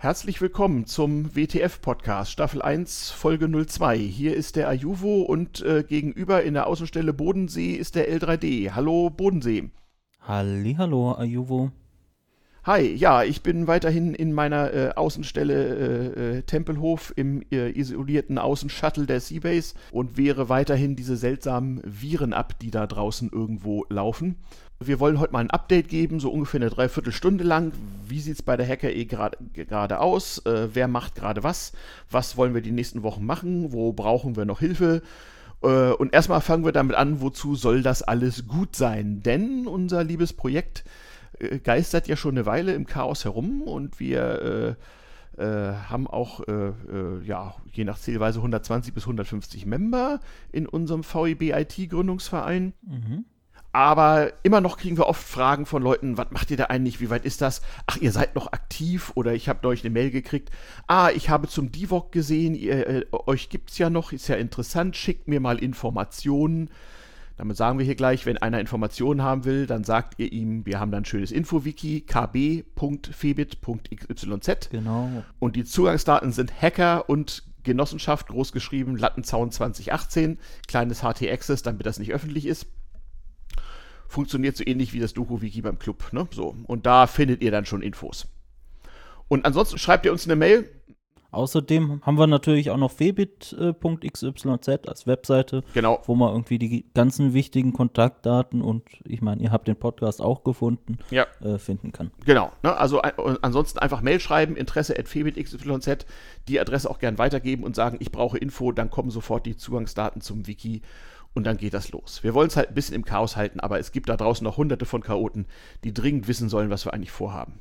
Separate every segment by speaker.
Speaker 1: Herzlich willkommen zum WTF-Podcast, Staffel 1, Folge 02. Hier ist der Ajuvo und gegenüber in der Außenstelle Bodensee ist der L3D. Hallo Bodensee.
Speaker 2: Hallihallo, Ajuvo.
Speaker 1: Hi, ja, ich bin weiterhin in meiner Außenstelle Tempelhof im isolierten Außenshuttle der Seabase und wehre weiterhin diese seltsamen Viren ab, die da draußen irgendwo laufen. Wir wollen heute mal ein Update geben, so ungefähr eine Dreiviertelstunde lang. Wie sieht es bei der Hacker gerade aus? Wer macht gerade was? Was wollen wir die nächsten Wochen machen? Wo brauchen wir noch Hilfe? Und erstmal fangen wir damit an, wozu soll das alles gut sein? Denn unser liebes Projekt geistert ja schon eine Weile im Chaos herum und wir haben auch, je nach Zählweise 120 bis 150 Member in unserem VEB-IT-Gründungsverein. Aber immer noch kriegen wir oft Fragen von Leuten, was macht ihr da eigentlich, wie weit ist das? Ach, ihr seid noch aktiv? Oder ich habe neulich eine Mail gekriegt, ich habe zum DIVOC gesehen, euch gibt's ja noch, ist ja interessant, schickt mir mal Informationen. Damit sagen wir hier gleich, wenn einer Informationen haben will, dann sagt ihr ihm, wir haben da ein schönes Info-Wiki, kb.febit.xyz.
Speaker 2: Genau.
Speaker 1: Und die Zugangsdaten sind Hacker und Genossenschaft, großgeschrieben, Lattenzaun 2018, kleines HT-Access, damit das nicht öffentlich ist. Funktioniert so ähnlich wie das Doku-Wiki beim Club, ne? So. Und da findet ihr dann schon Infos. Und ansonsten schreibt ihr uns eine Mail.
Speaker 2: Außerdem haben wir natürlich auch noch febit.xyz als Webseite,
Speaker 1: Genau.
Speaker 2: Wo man irgendwie die ganzen wichtigen Kontaktdaten und ich meine, ihr habt den Podcast auch gefunden, finden kann.
Speaker 1: Genau. Ne? Also ansonsten einfach Mail schreiben, interesse@febit.xyz, die Adresse auch gern weitergeben und sagen, ich brauche Info, dann kommen sofort die Zugangsdaten zum Wiki. Und dann geht das los. Wir wollen es halt ein bisschen im Chaos halten, aber es gibt da draußen noch hunderte von Chaoten, die dringend wissen sollen, was wir eigentlich vorhaben.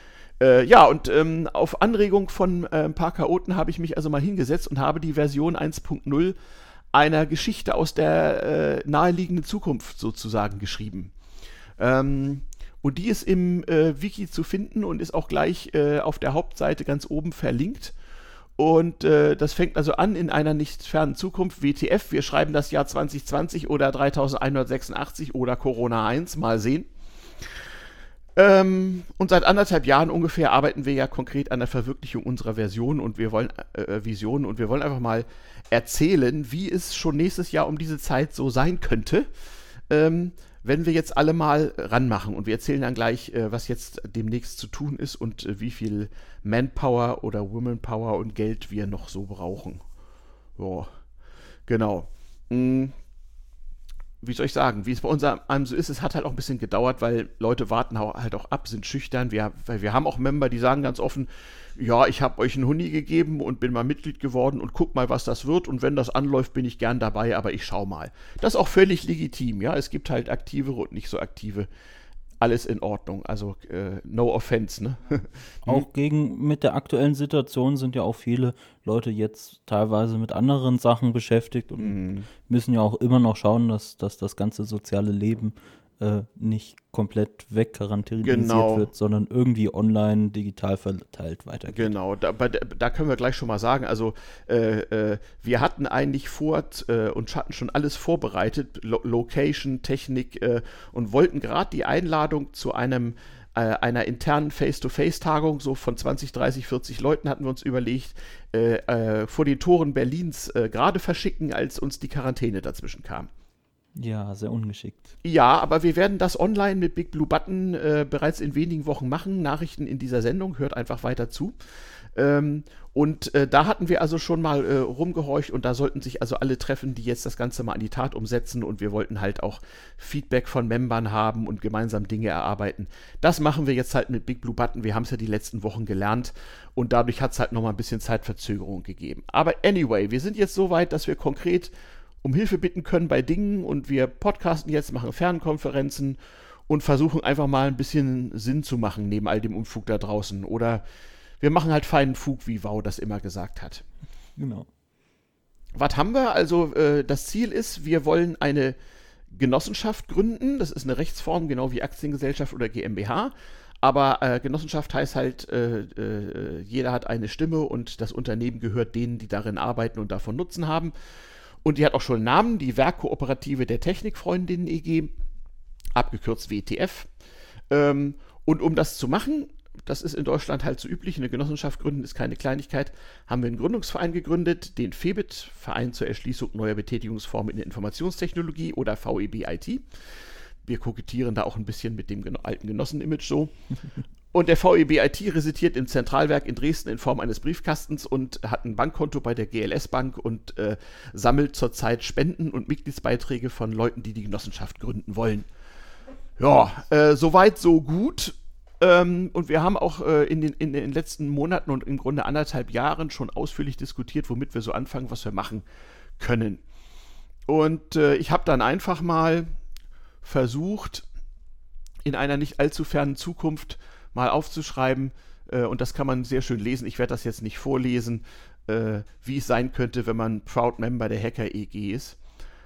Speaker 1: Auf Anregung von ein paar Chaoten habe ich mich also mal hingesetzt und habe die Version 1.0 einer Geschichte aus der naheliegenden Zukunft sozusagen geschrieben. Und die ist im Wiki zu finden und ist auch gleich auf der Hauptseite ganz oben verlinkt. Und das fängt also an in einer nicht fernen Zukunft, WTF, wir schreiben das Jahr 2020 oder 3186 oder Corona 1, mal sehen. Und seit 1,5 Jahren ungefähr arbeiten wir ja konkret an der Verwirklichung unserer Vision und wir wollen einfach mal erzählen, wie es schon nächstes Jahr um diese Zeit so sein könnte, wenn wir jetzt alle mal ranmachen. Und wir erzählen dann gleich, was jetzt demnächst zu tun ist und wie viel Manpower oder Womanpower und Geld wir noch so brauchen. So, genau. Wie soll ich sagen, wie es bei uns so ist, es hat halt auch ein bisschen gedauert, weil Leute warten halt auch ab, sind schüchtern. Weil wir haben auch Member, die sagen ganz offen, ja, ich habe euch einen Huni gegeben und bin mal Mitglied geworden und guck mal, was das wird. Und wenn das anläuft, bin ich gern dabei, aber ich schau mal. Das ist auch völlig legitim, ja. Es gibt halt aktivere und nicht so aktive. Alles in Ordnung, also no offense, ne?
Speaker 2: Auch mit der aktuellen Situation sind ja auch viele Leute jetzt teilweise mit anderen Sachen beschäftigt und müssen ja auch immer noch schauen, dass das ganze soziale Leben nicht komplett wegquarantinisiert wird, sondern irgendwie online, digital verteilt weitergeht.
Speaker 1: Genau, da können wir gleich schon mal sagen, also wir hatten eigentlich und hatten schon alles vorbereitet, Location, Technik und wollten gerade die Einladung zu einer internen Face-to-Face-Tagung, so von 20, 30, 40 Leuten hatten wir uns überlegt, vor den Toren Berlins gerade verschicken, als uns die Quarantäne dazwischen kam.
Speaker 2: Ja, sehr ungeschickt.
Speaker 1: Ja, aber wir werden das online mit Big Blue Button bereits in wenigen Wochen machen. Nachrichten in dieser Sendung, hört einfach weiter zu. Da hatten wir also schon mal rumgehorcht und da sollten sich also alle treffen, die jetzt das Ganze mal an die Tat umsetzen und wir wollten halt auch Feedback von Membern haben und gemeinsam Dinge erarbeiten. Das machen wir jetzt halt mit Big Blue Button. Wir haben es ja die letzten Wochen gelernt und dadurch hat es halt nochmal ein bisschen Zeitverzögerung gegeben. Aber anyway, wir sind jetzt so weit, dass wir konkret um Hilfe bitten können bei Dingen und wir podcasten jetzt, machen Fernkonferenzen und versuchen einfach mal ein bisschen Sinn zu machen neben all dem Unfug da draußen. Oder wir machen halt feinen Fug, wie Wow das immer gesagt hat.
Speaker 2: Genau.
Speaker 1: Was haben wir? Also das Ziel ist, wir wollen eine Genossenschaft gründen. Das ist eine Rechtsform, genau wie Aktiengesellschaft oder GmbH. Aber Genossenschaft heißt halt, jeder hat eine Stimme und das Unternehmen gehört denen, die darin arbeiten und davon Nutzen haben. Und die hat auch schon einen Namen, die Werkkooperative der Technikfreundinnen e.G., abgekürzt WTF. Und um das zu machen, das ist in Deutschland halt so üblich, eine Genossenschaft gründen ist keine Kleinigkeit, haben wir einen Gründungsverein gegründet, den FEBIT, Verein zur Erschließung neuer Betätigungsformen in der Informationstechnologie oder VEB-IT. Wir kokettieren da auch ein bisschen mit dem alten Genossen-Image so. Und der VEB-IT residiert im Zentralwerk in Dresden in Form eines Briefkastens und hat ein Bankkonto bei der GLS Bank und sammelt zurzeit Spenden und Mitgliedsbeiträge von Leuten, die die Genossenschaft gründen wollen. Ja, soweit so gut. Und wir haben auch in den letzten Monaten und im Grunde 1,5 Jahren schon ausführlich diskutiert, womit wir so anfangen, was wir machen können. Und ich habe dann einfach mal versucht, in einer nicht allzu fernen Zukunft mal aufzuschreiben, und das kann man sehr schön lesen, ich werde das jetzt nicht vorlesen, wie es sein könnte, wenn man Proud Member der Hacker EG ist.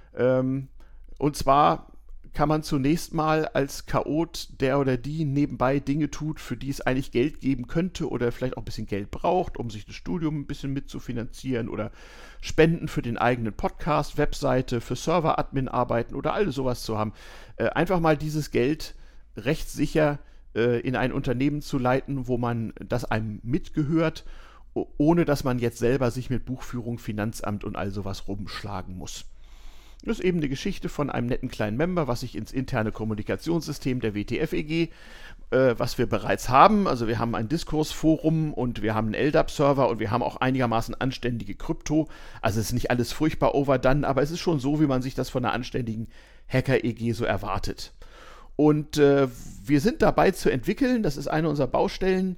Speaker 1: Und zwar kann man zunächst mal als Chaot, der oder die nebenbei Dinge tut, für die es eigentlich Geld geben könnte oder vielleicht auch ein bisschen Geld braucht, um sich das Studium ein bisschen mitzufinanzieren oder Spenden für den eigenen Podcast, Webseite, für Server-Admin-Arbeiten oder all sowas zu haben. Einfach mal dieses Geld rechtssicher in ein Unternehmen zu leiten, wo man das einem mitgehört, ohne dass man jetzt selber sich mit Buchführung, Finanzamt und all sowas rumschlagen muss. Das ist eben eine Geschichte von einem netten kleinen Member, was sich ins interne Kommunikationssystem der WTF-EG, was wir bereits haben, also wir haben ein Diskursforum und wir haben einen LDAP-Server und wir haben auch einigermaßen anständige Krypto. Also es ist nicht alles furchtbar overdone, aber es ist schon so, wie man sich das von einer anständigen Hacker-EG so erwartet. Und wir sind dabei zu entwickeln, das ist eine unserer Baustellen,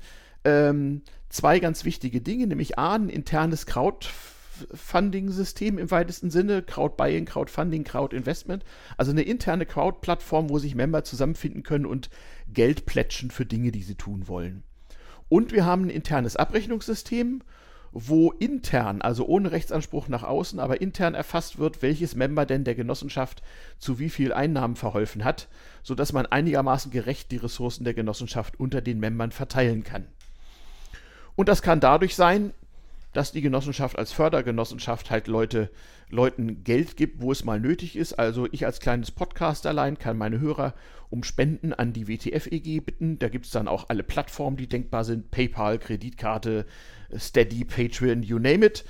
Speaker 1: 2 ganz wichtige Dinge, nämlich A, ein internes Crowdfunding-System im weitesten Sinne, Crowdbuying, Crowdfunding, Crowdinvestment, also eine interne Crowd-Plattform, wo sich Member zusammenfinden können und Geld plätschen für Dinge, die sie tun wollen. Und wir haben ein internes Abrechnungssystem, wo intern, also ohne Rechtsanspruch nach außen, aber intern erfasst wird, welches Member denn der Genossenschaft zu wie viel Einnahmen verholfen hat, sodass man einigermaßen gerecht die Ressourcen der Genossenschaft unter den Membern verteilen kann. Und das kann dadurch sein, dass die Genossenschaft als Fördergenossenschaft halt Leuten Geld gibt, wo es mal nötig ist. Also ich als kleines Podcasterlein kann meine Hörer um Spenden an die WTF-EG bitten. Da gibt es dann auch alle Plattformen, die denkbar sind. PayPal, Kreditkarte, Steady, Patreon, you name it.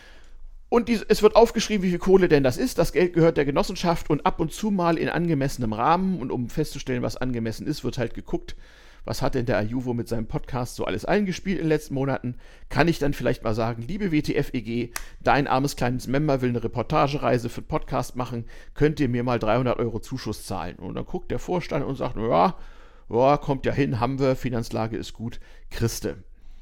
Speaker 1: Und es wird aufgeschrieben, wie viel Kohle denn das ist. Das Geld gehört der Genossenschaft und ab und zu mal in angemessenem Rahmen. Und um festzustellen, was angemessen ist, wird halt geguckt, was hat denn der Ajuvo mit seinem Podcast so alles eingespielt in den letzten Monaten? Kann ich dann vielleicht mal sagen, liebe WTF-EG, dein armes kleines Member will eine Reportagereise für den Podcast machen, könnt ihr mir mal 300 € Zuschuss zahlen? Und dann guckt der Vorstand und sagt, ja, kommt ja hin, haben wir, Finanzlage ist gut, Christe.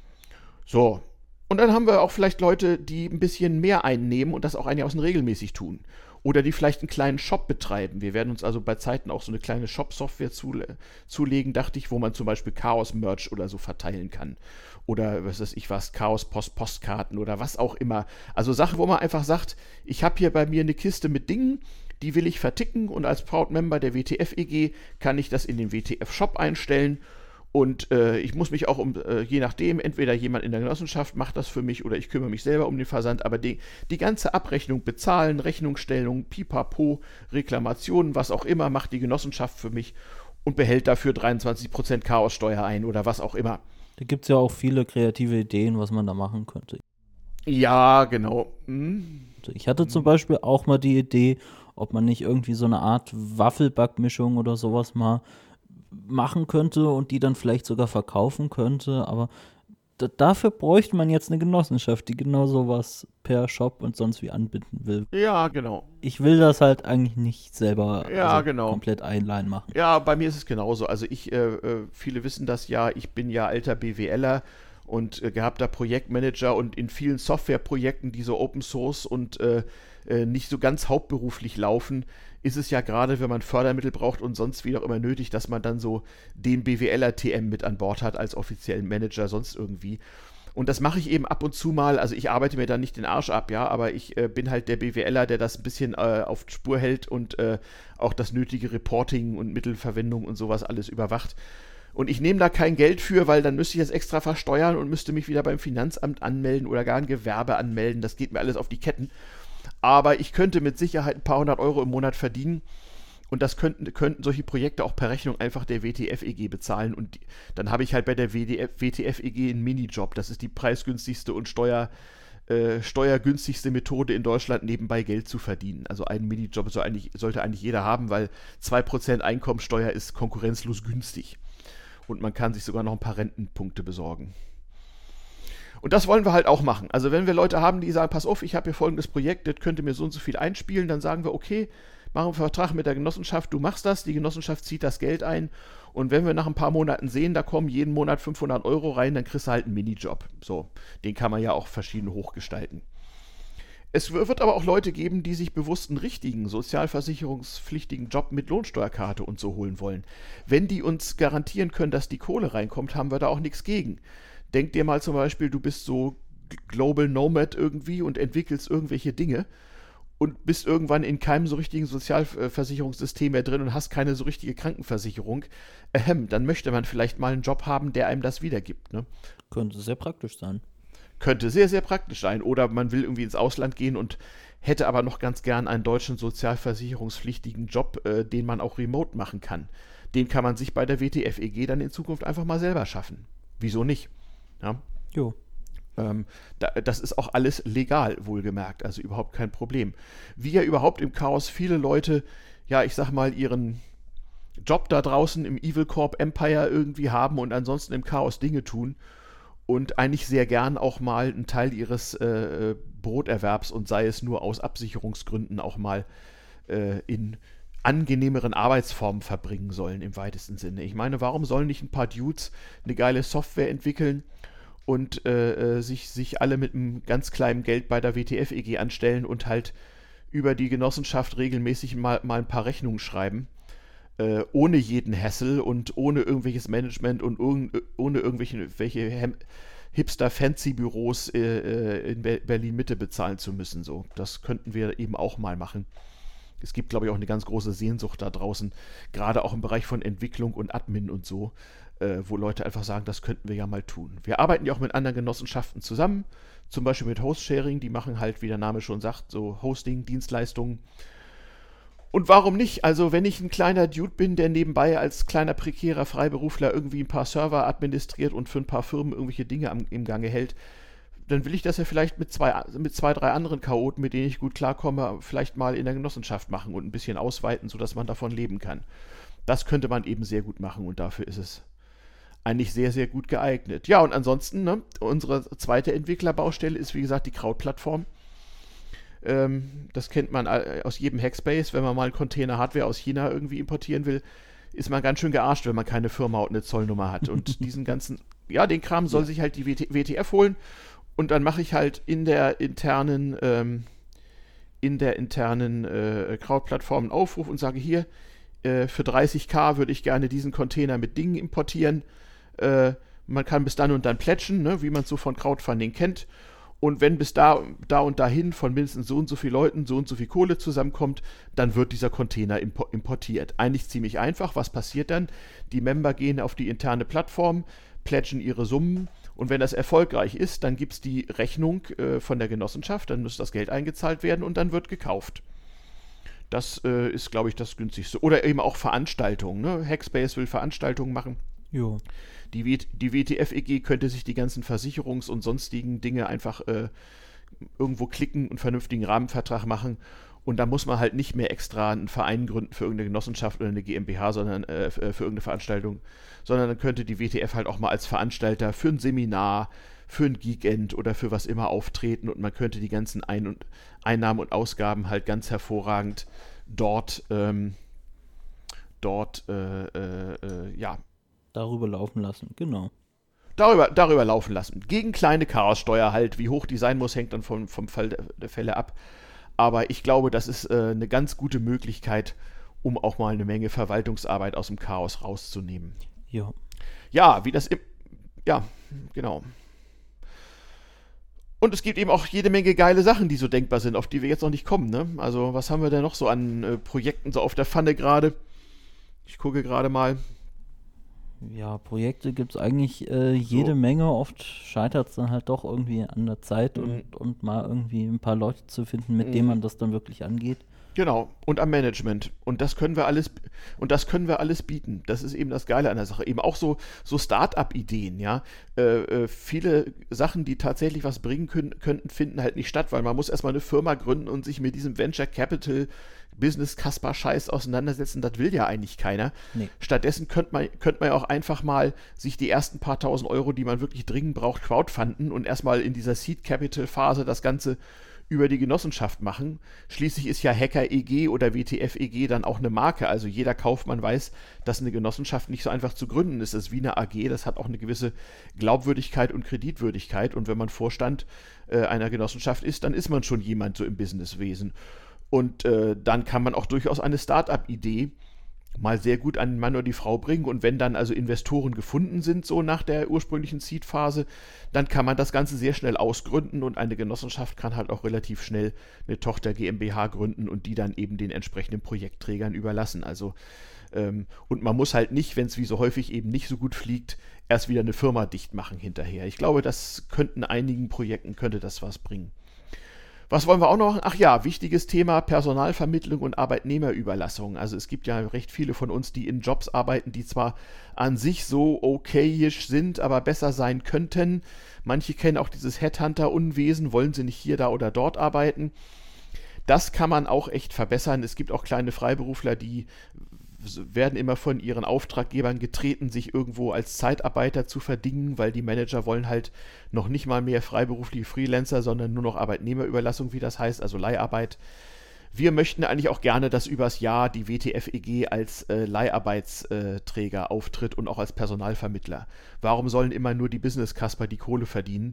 Speaker 1: So, und dann haben wir auch vielleicht Leute, die ein bisschen mehr einnehmen und das auch einigermaßen regelmäßig tun. Oder die vielleicht einen kleinen Shop betreiben. Wir werden uns also bei Zeiten auch so eine kleine Shop-Software zulegen, dachte ich, wo man zum Beispiel Chaos-Merch oder so verteilen kann. Oder was weiß ich was, Chaos-Postkarten oder was auch immer. Also Sachen, wo man einfach sagt, ich habe hier bei mir eine Kiste mit Dingen, die will ich verticken und als Proud-Member der WTF-EG kann ich das in den WTF-Shop einstellen. Und ich muss mich auch je nachdem, entweder jemand in der Genossenschaft macht das für mich oder ich kümmere mich selber um den Versand, aber die ganze Abrechnung, Bezahlen, Rechnungsstellung, Pipapo, Reklamationen, was auch immer, macht die Genossenschaft für mich und behält dafür 23% Chaossteuer ein oder was auch immer.
Speaker 2: Da gibt es ja auch viele kreative Ideen, was man da machen könnte.
Speaker 1: Ja, genau.
Speaker 2: Ich hatte zum Beispiel auch mal die Idee, ob man nicht irgendwie so eine Art Waffelbackmischung oder sowas mal machen könnte und die dann vielleicht sogar verkaufen könnte, aber dafür bräuchte man jetzt eine Genossenschaft, die genau sowas per Shop und sonst wie anbieten will.
Speaker 1: Ja, genau.
Speaker 2: Ich will das halt eigentlich nicht selber
Speaker 1: genau.
Speaker 2: komplett einleihen machen.
Speaker 1: Ja, bei mir ist es genauso. Also viele wissen das ja, ich bin ja alter BWLer und gehabter Projektmanager und in vielen Softwareprojekten, die so Open Source und nicht so ganz hauptberuflich laufen, ist es ja gerade, wenn man Fördermittel braucht und sonst wie auch immer nötig, dass man dann so den BWLer-TM mit an Bord hat als offiziellen Manager, sonst irgendwie. Und das mache ich eben ab und zu mal, also ich arbeite mir da nicht den Arsch ab, ja, aber ich bin halt der BWLer, der das ein bisschen auf Spur hält und auch das nötige Reporting und Mittelverwendung und sowas alles überwacht. Und ich nehme da kein Geld für, weil dann müsste ich das extra versteuern und müsste mich wieder beim Finanzamt anmelden oder gar ein Gewerbe anmelden. Das geht mir alles auf die Ketten. Aber ich könnte mit Sicherheit ein paar 100 € im Monat verdienen. Und das könnten solche Projekte auch per Rechnung einfach der WTF-EG bezahlen. Und dann habe ich halt bei der WTF-EG einen Minijob. Das ist die preisgünstigste und steuergünstigste Methode in Deutschland, nebenbei Geld zu verdienen. Also einen Minijob sollte eigentlich jeder haben, weil 2% Einkommensteuer ist konkurrenzlos günstig. Und man kann sich sogar noch ein paar Rentenpunkte besorgen. Und das wollen wir halt auch machen. Also wenn wir Leute haben, die sagen, pass auf, ich habe hier folgendes Projekt, das könnte mir so und so viel einspielen, dann sagen wir, okay, machen wir einen Vertrag mit der Genossenschaft, du machst das, die Genossenschaft zieht das Geld ein und wenn wir nach ein paar Monaten sehen, da kommen jeden Monat 500 Euro rein, dann kriegst du halt einen Minijob. So, den kann man ja auch verschieden hochgestalten. Es wird aber auch Leute geben, die sich bewusst einen richtigen sozialversicherungspflichtigen Job mit Lohnsteuerkarte und so holen wollen. Wenn die uns garantieren können, dass die Kohle reinkommt, haben wir da auch nichts gegen. Denk dir mal zum Beispiel, du bist so Global Nomad irgendwie und entwickelst irgendwelche Dinge und bist irgendwann in keinem so richtigen Sozialversicherungssystem mehr drin und hast keine so richtige Krankenversicherung. Dann möchte man vielleicht mal einen Job haben, der einem das wiedergibt. Ne?
Speaker 2: Könnte sehr praktisch sein.
Speaker 1: Könnte sehr, sehr praktisch sein. Oder man will irgendwie ins Ausland gehen und hätte aber noch ganz gern einen deutschen sozialversicherungspflichtigen Job, den man auch remote machen kann. Den kann man sich bei der WTF-EG dann in Zukunft einfach mal selber schaffen. Wieso nicht? Ja.
Speaker 2: Jo.
Speaker 1: Das ist auch alles legal, wohlgemerkt, also überhaupt kein Problem. Wie ja überhaupt im Chaos viele Leute, ja, ich sag mal, ihren Job da draußen im Evil Corp Empire irgendwie haben und ansonsten im Chaos Dinge tun und eigentlich sehr gern auch mal einen Teil ihres Broterwerbs und sei es nur aus Absicherungsgründen auch mal in angenehmeren Arbeitsformen verbringen sollen im weitesten Sinne. Ich meine, warum sollen nicht ein paar Dudes eine geile Software entwickeln und sich alle mit einem ganz kleinen Geld bei der WTF-EG anstellen und halt über die Genossenschaft regelmäßig mal ein paar Rechnungen schreiben, ohne jeden Hassel und ohne irgendwelches Management und ohne irgendwelche Hipster-Fancy-Büros in Berlin-Mitte bezahlen zu müssen. So, das könnten wir eben auch mal machen. Es gibt, glaube ich, auch eine ganz große Sehnsucht da draußen, gerade auch im Bereich von Entwicklung und Admin und so, wo Leute einfach sagen, das könnten wir ja mal tun. Wir arbeiten ja auch mit anderen Genossenschaften zusammen, zum Beispiel mit Host-Sharing, die machen halt, wie der Name schon sagt, so Hosting-Dienstleistungen. Und warum nicht? Also wenn ich ein kleiner Dude bin, der nebenbei als kleiner prekärer Freiberufler irgendwie ein paar Server administriert und für ein paar Firmen irgendwelche Dinge im Gange hält, dann will ich das ja vielleicht mit zwei, drei anderen Chaoten, mit denen ich gut klarkomme, vielleicht mal in der Genossenschaft machen und ein bisschen ausweiten, sodass man davon leben kann. Das könnte man eben sehr gut machen und dafür ist es eigentlich sehr, sehr gut geeignet. Ja, und ansonsten, ne, unsere zweite Entwicklerbaustelle ist, wie gesagt, die Kraut-Plattform. Das kennt man aus jedem Hackspace. Wenn man mal einen Container Hardware aus China irgendwie importieren will, ist man ganz schön gearscht, wenn man keine Firma und eine Zollnummer hat. Und diesen ganzen, ja, den Kram soll sich halt die WTF holen. Und dann mache ich halt in der internen Kraut-Plattform einen Aufruf und sage hier, für 30.000 würde ich gerne diesen Container mit Dingen importieren. Man kann bis dann und dann plätschen, ne, wie man es so von Crowdfunding kennt. Und wenn bis da und dahin von mindestens so und so vielen Leuten so und so viel Kohle zusammenkommt, dann wird dieser Container importiert. Eigentlich ziemlich einfach. Was passiert dann? Die Member gehen auf die interne Plattform, plätschen ihre Summen und wenn das erfolgreich ist, dann gibt es die Rechnung von der Genossenschaft, dann muss das Geld eingezahlt werden und dann wird gekauft. Das ist, glaube ich, das günstigste. Oder eben auch Veranstaltungen. Ne? Hackspace will Veranstaltungen machen.
Speaker 2: Jo.
Speaker 1: Die WTF-EG könnte sich die ganzen Versicherungs- und sonstigen Dinge einfach irgendwo klicken und einen vernünftigen Rahmenvertrag machen. Und da muss man halt nicht mehr extra einen Verein gründen für irgendeine Genossenschaft oder eine GmbH, sondern für irgendeine Veranstaltung. Sondern dann könnte die WTF halt auch mal als Veranstalter für ein Seminar, für ein Geekend oder für was immer auftreten. Und man könnte die ganzen Einnahmen und Ausgaben halt ganz hervorragend dort
Speaker 2: darüber laufen lassen, genau.
Speaker 1: Darüber laufen lassen. Gegen kleine Chaossteuer halt. Wie hoch die sein muss, hängt dann vom Fall der Fälle ab. Aber ich glaube, das ist eine ganz gute Möglichkeit, um auch mal eine Menge Verwaltungsarbeit aus dem Chaos rauszunehmen.
Speaker 2: Ja.
Speaker 1: Ja, ja, genau. Und es gibt eben auch jede Menge geile Sachen, die so denkbar sind, auf die wir jetzt noch nicht kommen, ne? Also, was haben wir denn noch so an Projekten so auf der Pfanne gerade? Ich gucke gerade mal.
Speaker 2: Ja, Projekte gibt es eigentlich jede Menge. Oft scheitert es dann halt doch irgendwie an der Zeit und mal irgendwie ein paar Leute zu finden, mit denen man das dann wirklich angeht.
Speaker 1: Genau, und am Management. Und das können wir alles bieten. Das ist eben das Geile an der Sache. Eben auch so Start-up-Ideen, ja. Viele Sachen, die tatsächlich was bringen könnten, finden halt nicht statt, weil man muss erstmal eine Firma gründen und sich mit diesem Venture Capital Business Kasper Scheiß auseinandersetzen. Das will ja eigentlich keiner.
Speaker 2: Nee.
Speaker 1: Stattdessen könnte man ja auch einfach mal sich die ersten paar tausend Euro, die man wirklich dringend braucht, crowdfunden und erstmal in dieser Seed Capital Phase das Ganze über die Genossenschaft machen. Schließlich ist ja Hacker EG oder WTF EG dann auch eine Marke. Also jeder Kaufmann weiß, dass eine Genossenschaft nicht so einfach zu gründen ist. Das ist wie eine AG, das hat auch eine gewisse Glaubwürdigkeit und Kreditwürdigkeit. Und wenn man Vorstand einer Genossenschaft ist, dann ist man schon jemand so im Businesswesen. Und dann kann man auch durchaus eine Start-up-Idee mal sehr gut an den Mann oder die Frau bringen. Und wenn dann also Investoren gefunden sind, so nach der ursprünglichen Seed-Phase, dann kann man das Ganze sehr schnell ausgründen und eine Genossenschaft kann halt auch relativ schnell eine Tochter GmbH gründen und die dann eben den entsprechenden Projektträgern überlassen. Also und man muss halt nicht, wenn es wie so häufig eben nicht so gut fliegt, erst wieder eine Firma dicht machen hinterher. Ich glaube, das einigen Projekten könnte das was bringen. Was wollen wir auch noch? Ach ja, wichtiges Thema Personalvermittlung und Arbeitnehmerüberlassung. Also es gibt ja recht viele von uns, die in Jobs arbeiten, die zwar an sich so okayisch sind, aber besser sein könnten. Manche kennen auch dieses Headhunter-Unwesen, wollen sie nicht hier, da oder dort arbeiten. Das kann man auch echt verbessern. Es gibt auch kleine Freiberufler, die werden immer von ihren Auftraggebern getreten, sich irgendwo als Zeitarbeiter zu verdingen, weil die Manager wollen halt noch nicht mal mehr freiberufliche Freelancer, sondern nur noch Arbeitnehmerüberlassung, wie das heißt, also Leiharbeit. Wir möchten eigentlich auch gerne, dass übers Jahr die WTF EG als Leiharbeitsträger auftritt und auch als Personalvermittler. Warum sollen immer nur die Business-Kasper die Kohle verdienen?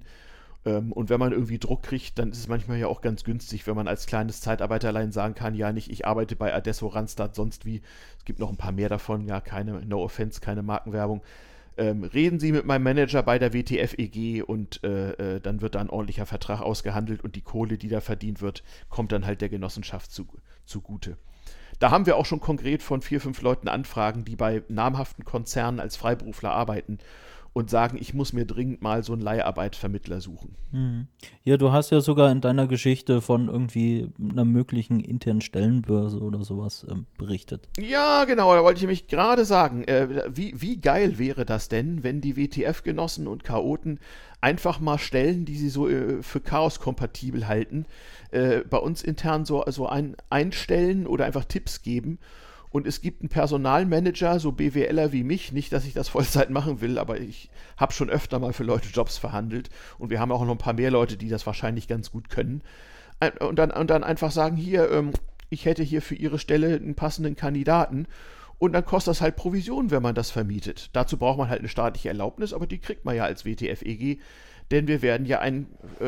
Speaker 1: Und wenn man irgendwie Druck kriegt, dann ist es manchmal ja auch ganz günstig, wenn man als kleines Zeitarbeiterlein sagen kann, ja nicht, ich arbeite bei Adesso, Randstad, sonst wie. Es gibt noch ein paar mehr davon, ja, no offense, keine Markenwerbung. Reden Sie mit meinem Manager bei der WTF EG und dann wird da ein ordentlicher Vertrag ausgehandelt und die Kohle, die da verdient wird, kommt dann halt der Genossenschaft zugute. Da haben wir auch schon konkret von 4, 5 Leuten Anfragen, die bei namhaften Konzernen als Freiberufler arbeiten und sagen, ich muss mir dringend mal so einen Leiharbeitvermittler suchen.
Speaker 2: Ja, du hast ja sogar in deiner Geschichte von irgendwie einer möglichen internen Stellenbörse oder sowas berichtet.
Speaker 1: Ja, genau, da wollte ich nämlich gerade sagen, wie geil wäre das denn, wenn die WTF-Genossen und Chaoten einfach mal Stellen, die sie so für Chaos-kompatibel halten, bei uns intern so einstellen oder einfach Tipps geben. Und es gibt einen Personalmanager, so BWLer wie mich, nicht, dass ich das Vollzeit machen will, aber ich habe schon öfter mal für Leute Jobs verhandelt und wir haben auch noch ein paar mehr Leute, die das wahrscheinlich ganz gut können. Und dann einfach sagen, hier, ich hätte hier für Ihre Stelle einen passenden Kandidaten und dann kostet das halt Provision, wenn man das vermietet. Dazu braucht man halt eine staatliche Erlaubnis, aber die kriegt man ja als WTF-EG, denn wir werden ja einen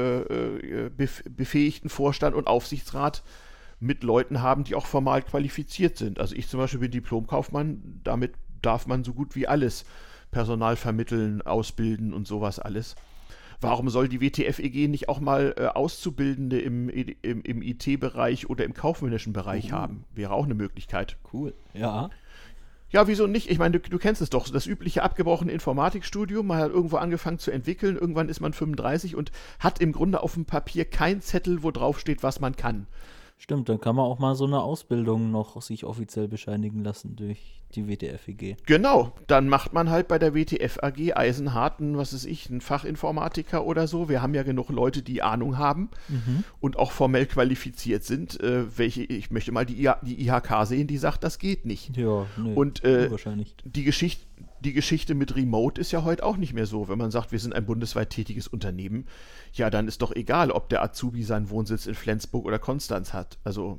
Speaker 1: befähigten Vorstand und Aufsichtsrat mit Leuten haben, die auch formal qualifiziert sind. Also ich zum Beispiel bin Diplomkaufmann, damit darf man so gut wie alles Personal vermitteln, ausbilden und sowas alles. Warum soll die WTF-EG nicht auch mal Auszubildende im IT-Bereich oder im kaufmännischen Bereich haben? Wäre auch eine Möglichkeit.
Speaker 2: Cool, ja.
Speaker 1: Ja, wieso nicht? Ich meine, du kennst es doch, das übliche abgebrochene Informatikstudium, man hat irgendwo angefangen zu entwickeln, irgendwann ist man 35 und hat im Grunde auf dem Papier kein Zettel, wo drauf steht, was man kann.
Speaker 2: Stimmt, dann kann man auch mal so eine Ausbildung noch sich offiziell bescheinigen lassen durch die WTF-EG.
Speaker 1: Genau, dann macht man halt bei der WTF AG Eisenharten, was weiß ich, einen Fachinformatiker oder so. Wir haben ja genug Leute, die Ahnung haben und auch formell qualifiziert sind. Ich möchte mal die IHK sehen, die sagt, das geht nicht.
Speaker 2: Ja, nee,
Speaker 1: und
Speaker 2: wahrscheinlich.
Speaker 1: Die Geschichte mit Remote ist ja heute auch nicht mehr so. Wenn man sagt, wir sind ein bundesweit tätiges Unternehmen, ja, dann ist doch egal, ob der Azubi seinen Wohnsitz in Flensburg oder Konstanz hat. Also,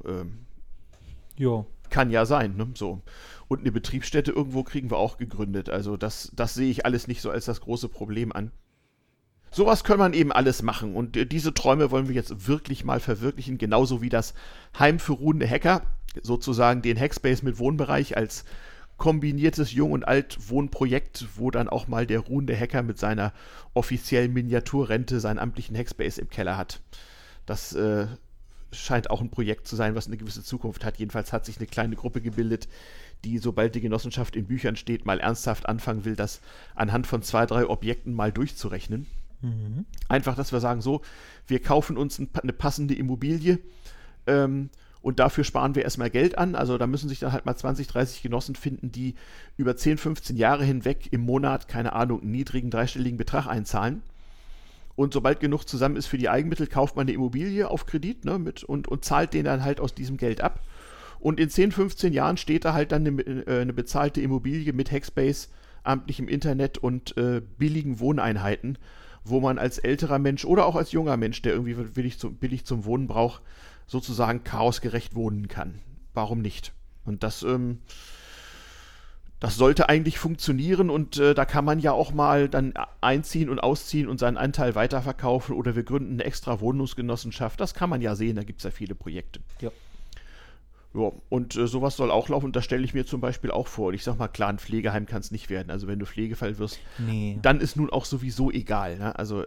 Speaker 2: ja.
Speaker 1: Kann ja sein, ne? So. Und eine Betriebsstätte irgendwo kriegen wir auch gegründet. Also das sehe ich alles nicht so als das große Problem an. Sowas kann man eben alles machen. Und diese Träume wollen wir jetzt wirklich mal verwirklichen. Genauso wie das Heim für ruhende Hacker, sozusagen den Hackspace mit Wohnbereich als kombiniertes Jung- und Alt-Wohnprojekt, wo dann auch mal der ruhende Hacker mit seiner offiziellen Miniaturrente seinen amtlichen Hackspace im Keller hat. Das scheint auch ein Projekt zu sein, was eine gewisse Zukunft hat. Jedenfalls hat sich eine kleine Gruppe gebildet, die, sobald die Genossenschaft in Büchern steht, mal ernsthaft anfangen will, das anhand von 2, 3 Objekten mal durchzurechnen. Einfach, dass wir sagen, so, wir kaufen uns eine passende Immobilie Und dafür sparen wir erstmal Geld an. Also da müssen sich dann halt mal 20, 30 Genossen finden, die über 10, 15 Jahre hinweg im Monat, keine Ahnung, einen niedrigen dreistelligen Betrag einzahlen. Und sobald genug zusammen ist für die Eigenmittel, kauft man eine Immobilie auf Kredit, ne, und zahlt den dann halt aus diesem Geld ab. Und in 10, 15 Jahren steht da halt dann eine bezahlte Immobilie mit Hackspace, amtlichem Internet und billigen Wohneinheiten, wo man als älterer Mensch oder auch als junger Mensch, der irgendwie billig zum Wohnen braucht, sozusagen chaosgerecht wohnen kann. Warum nicht? Und das sollte eigentlich funktionieren und da kann man ja auch mal dann einziehen und ausziehen und seinen Anteil weiterverkaufen oder wir gründen eine extra Wohnungsgenossenschaft. Das kann man ja sehen, da gibt es ja viele Projekte.
Speaker 2: Ja.
Speaker 1: Ja, und sowas soll auch laufen und das stelle ich mir zum Beispiel auch vor. Und ich sag mal, klar, ein Pflegeheim kann es nicht werden. Also wenn du Pflegefall wirst, dann ist nun auch sowieso egal. Ne? Also,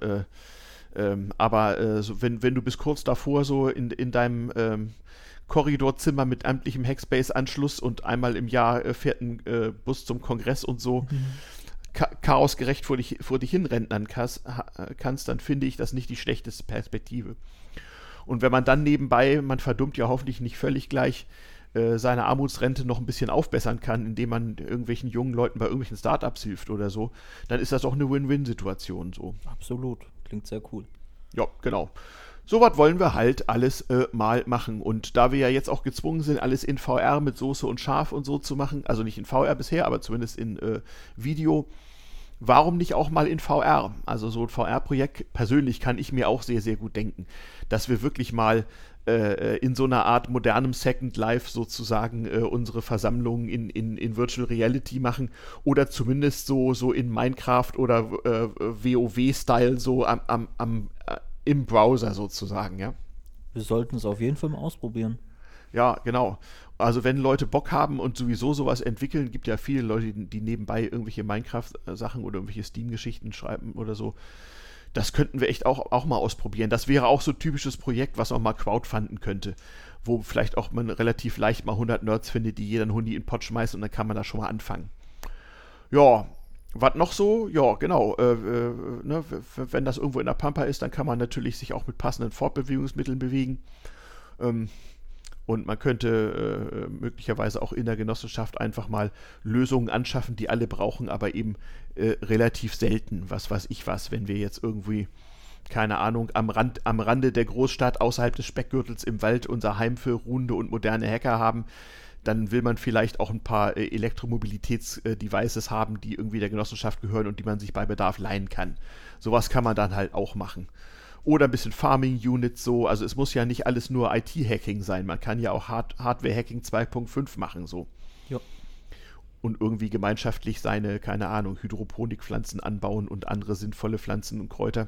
Speaker 1: aber so, wenn du bis kurz davor so in deinem Korridorzimmer mit amtlichem Hackspace-Anschluss und einmal im Jahr fährt ein Bus zum Kongress und so chaosgerecht vor dich hinrentern kannst, dann finde ich das nicht die schlechteste Perspektive. Und wenn man dann nebenbei, man verdummt ja hoffentlich nicht völlig gleich, seine Armutsrente noch ein bisschen aufbessern kann, indem man irgendwelchen jungen Leuten bei irgendwelchen Startups hilft oder so, dann ist das auch eine Win-Win-Situation so.
Speaker 2: Absolut, klingt sehr cool.
Speaker 1: Ja, genau. Sowas wollen wir halt alles mal machen. Und da wir ja jetzt auch gezwungen sind, alles in VR mit Soße und Schaf und so zu machen, also nicht in VR bisher, aber zumindest in Video, warum nicht auch mal in VR? Also so ein VR-Projekt, persönlich kann ich mir auch sehr, sehr gut denken, dass wir wirklich mal in so einer Art modernem Second Life sozusagen unsere Versammlungen in Virtual Reality machen oder zumindest so in Minecraft oder WoW-Style so im Browser sozusagen, ja.
Speaker 2: Wir sollten es auf jeden Fall mal ausprobieren.
Speaker 1: Ja, genau. Also wenn Leute Bock haben und sowieso sowas entwickeln, gibt ja viele Leute, die nebenbei irgendwelche Minecraft-Sachen oder irgendwelche Steam-Geschichten schreiben oder so. Das könnten wir echt auch mal ausprobieren. Das wäre auch so ein typisches Projekt, was auch mal crowdfunden könnte, wo vielleicht auch man relativ leicht mal 100 Nerds findet, die jeder einen Hundi in den Pott schmeißt und dann kann man da schon mal anfangen. Ja, was noch so? Ja, genau. Ne, wenn das irgendwo in der Pampa ist, dann kann man natürlich sich auch mit passenden Fortbewegungsmitteln bewegen. Und man könnte möglicherweise auch in der Genossenschaft einfach mal Lösungen anschaffen, die alle brauchen, aber eben relativ selten. Was weiß ich was, wenn wir jetzt irgendwie, keine Ahnung, am Rande der Großstadt außerhalb des Speckgürtels im Wald unser Heim für ruhende und moderne Hacker haben, dann will man vielleicht auch ein paar Elektromobilitäts-Devices haben, die irgendwie der Genossenschaft gehören und die man sich bei Bedarf leihen kann. Sowas kann man dann halt auch machen. Oder ein bisschen Farming-Units so. Also es muss ja nicht alles nur IT-Hacking sein. Man kann ja auch Hardware-Hacking 2.5 machen so.
Speaker 2: Ja.
Speaker 1: Und irgendwie gemeinschaftlich seine, keine Ahnung, Hydroponikpflanzen anbauen und andere sinnvolle Pflanzen und Kräuter.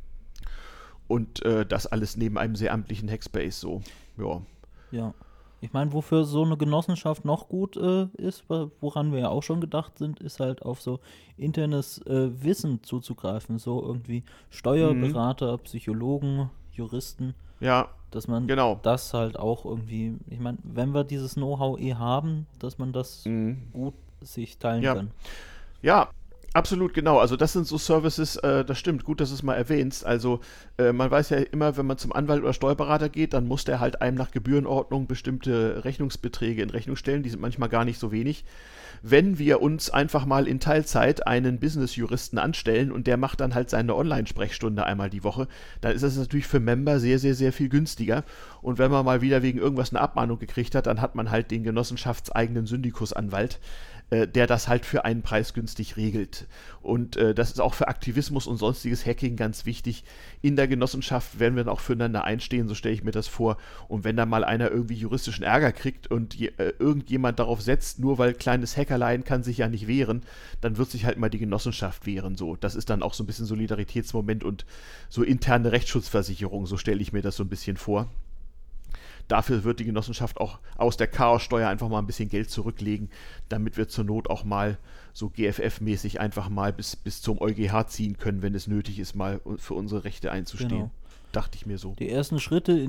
Speaker 1: Und das alles neben einem sehr amtlichen Hackspace so. Ja.
Speaker 2: Ja. Ich meine, wofür so eine Genossenschaft noch gut ist, woran wir ja auch schon gedacht sind, ist halt auf so internes Wissen zuzugreifen. So irgendwie Steuerberater, Psychologen, Juristen.
Speaker 1: Ja,
Speaker 2: dass man das halt auch irgendwie, ich meine, wenn wir dieses Know-how haben, dass man das gut sich teilen kann.
Speaker 1: Ja, absolut, genau. Also das sind so Services, das stimmt, gut, dass du es mal erwähnst. Also man weiß ja immer, wenn man zum Anwalt oder Steuerberater geht, dann muss der halt einem nach Gebührenordnung bestimmte Rechnungsbeträge in Rechnung stellen. Die sind manchmal gar nicht so wenig. Wenn wir uns einfach mal in Teilzeit einen Business-Juristen anstellen und der macht dann halt seine Online-Sprechstunde einmal die Woche, dann ist das natürlich für Member sehr, sehr, sehr viel günstiger. Und wenn man mal wieder wegen irgendwas eine Abmahnung gekriegt hat, dann hat man halt den genossenschaftseigenen Syndikusanwalt, der das halt für einen Preis günstig regelt. Und das ist auch für Aktivismus und sonstiges Hacking ganz wichtig. In der Genossenschaft werden wir dann auch füreinander einstehen, so stelle ich mir das vor. Und wenn dann mal einer irgendwie juristischen Ärger kriegt und irgendjemand darauf setzt, nur weil kleines Hackerlein kann sich ja nicht wehren, dann wird sich halt mal die Genossenschaft wehren. So. Das ist dann auch so ein bisschen Solidaritätsmoment und so interne Rechtsschutzversicherung, so stelle ich mir das so ein bisschen vor. Dafür wird die Genossenschaft auch aus der Chaossteuer einfach mal ein bisschen Geld zurücklegen, damit wir zur Not auch mal so GFF-mäßig einfach mal bis zum EuGH ziehen können, wenn es nötig ist, mal für unsere Rechte einzustehen. Genau. Dachte ich mir so.
Speaker 2: Die ersten Schritte in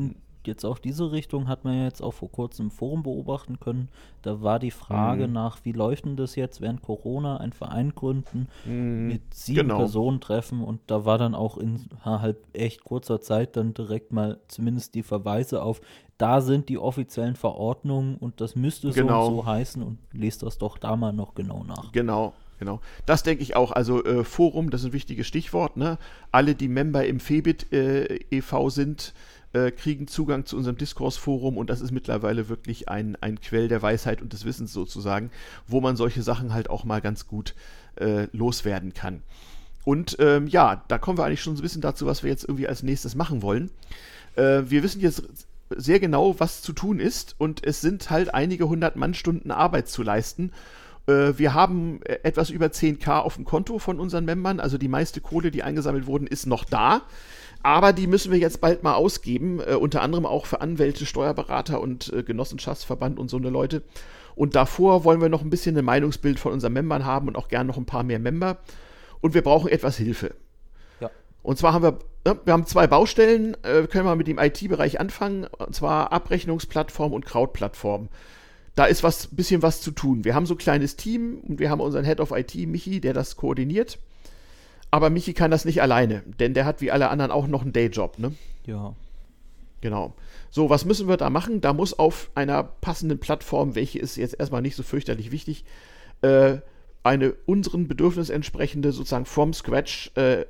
Speaker 2: jetzt auch diese Richtung hat man ja jetzt auch vor kurzem im Forum beobachten können. Da war die Frage nach, wie läuft denn das jetzt während Corona, ein Verein gründen, mit 7 Personen treffen, und da war dann auch innerhalb echt kurzer Zeit dann direkt mal zumindest die Verweise auf, da sind die offiziellen Verordnungen und das müsste so und so heißen, und lest das doch da mal noch genau nach.
Speaker 1: Genau. Das denke ich auch. Also Forum, das ist ein wichtiges Stichwort. Ne? Alle, die Member im Febit e.V. sind, kriegen Zugang zu unserem Diskursforum, und das ist mittlerweile wirklich ein Quell der Weisheit und des Wissens sozusagen, wo man solche Sachen halt auch mal ganz gut loswerden kann. Und da kommen wir eigentlich schon so ein bisschen dazu, was wir jetzt irgendwie als nächstes machen wollen. Wir wissen jetzt sehr genau, was zu tun ist, und es sind halt einige 100 Mannstunden Arbeit zu leisten. Wir haben etwas über 10.000 auf dem Konto von unseren Membern, also die meiste Kohle, die eingesammelt wurden, ist noch da, aber die müssen wir jetzt bald mal ausgeben, unter anderem auch für Anwälte, Steuerberater und Genossenschaftsverband und so eine Leute. Und davor wollen wir noch ein bisschen ein Meinungsbild von unseren Membern haben und auch gern noch ein paar mehr Member, und wir brauchen etwas Hilfe. Ja. Und zwar haben wir 2 Baustellen, können wir mit dem IT-Bereich anfangen, und zwar Abrechnungsplattform und Krautplattform. Da ist ein bisschen was zu tun. Wir haben so ein kleines Team und wir haben unseren Head of IT, Michi, der das koordiniert. Aber Michi kann das nicht alleine, denn der hat wie alle anderen auch noch einen Dayjob, ne?
Speaker 2: Ja.
Speaker 1: Genau. So, was müssen wir da machen? Da muss auf einer passenden Plattform, welche ist jetzt erstmal nicht so fürchterlich wichtig, eine unseren Bedürfnissen entsprechende, sozusagen from scratch,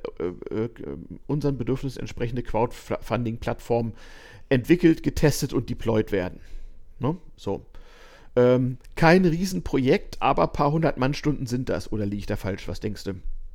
Speaker 1: unseren Bedürfnissen entsprechende Crowdfunding-Plattform entwickelt, getestet und deployed werden. Ne? So. Kein Riesenprojekt, aber ein paar 100 Mannstunden sind das. Oder liege ich da falsch? Was denkst du?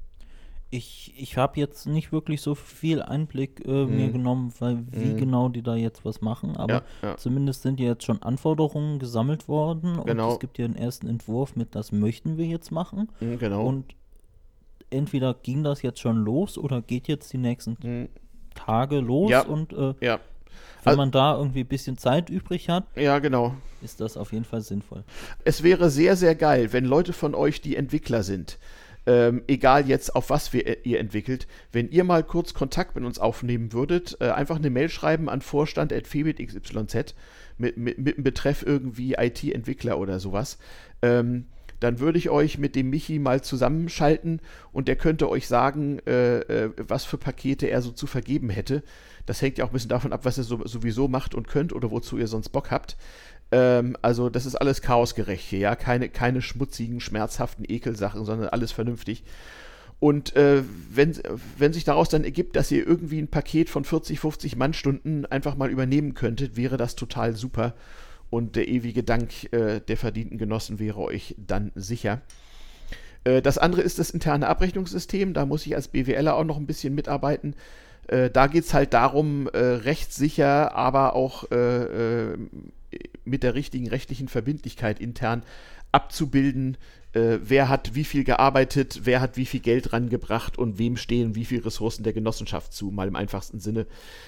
Speaker 2: Ich habe jetzt nicht wirklich so viel Einblick mir genommen, wie genau die da jetzt was machen, aber zumindest sind ja jetzt schon Anforderungen gesammelt worden, und es gibt ja einen ersten Entwurf mit, das möchten wir jetzt machen.
Speaker 1: Genau.
Speaker 2: Und entweder ging das jetzt schon los oder geht jetzt die nächsten Tage los, und wenn man da irgendwie ein bisschen Zeit übrig hat, ist das auf jeden Fall sinnvoll.
Speaker 1: Es wäre sehr, sehr geil, wenn Leute von euch, die Entwickler sind, egal jetzt auf was ihr entwickelt, wenn ihr mal kurz Kontakt mit uns aufnehmen würdet, einfach eine Mail schreiben an vorstand@febit.xyz mit dem Betreff irgendwie IT-Entwickler oder sowas. Dann würde ich euch mit dem Michi mal zusammenschalten, und der könnte euch sagen, was für Pakete er so zu vergeben hätte. Das hängt ja auch ein bisschen davon ab, was ihr sowieso macht und könnt oder wozu ihr sonst Bock habt. Also das ist alles chaosgerecht hier, ja, keine schmutzigen, schmerzhaften Ekelsachen, sondern alles vernünftig. Und wenn sich daraus dann ergibt, dass ihr irgendwie ein Paket von 40, 50 Mannstunden einfach mal übernehmen könntet, wäre das total super. Und der ewige Dank der verdienten Genossen wäre euch dann sicher. Das andere ist das interne Abrechnungssystem. Da muss ich als BWLer auch noch ein bisschen mitarbeiten. Da geht es halt darum, rechtssicher, aber auch mit der richtigen rechtlichen Verbindlichkeit intern abzubilden, wer hat wie viel gearbeitet, wer hat wie viel Geld rangebracht und wem stehen wie viel Ressourcen der Genossenschaft zu, mal im einfachsten Sinne.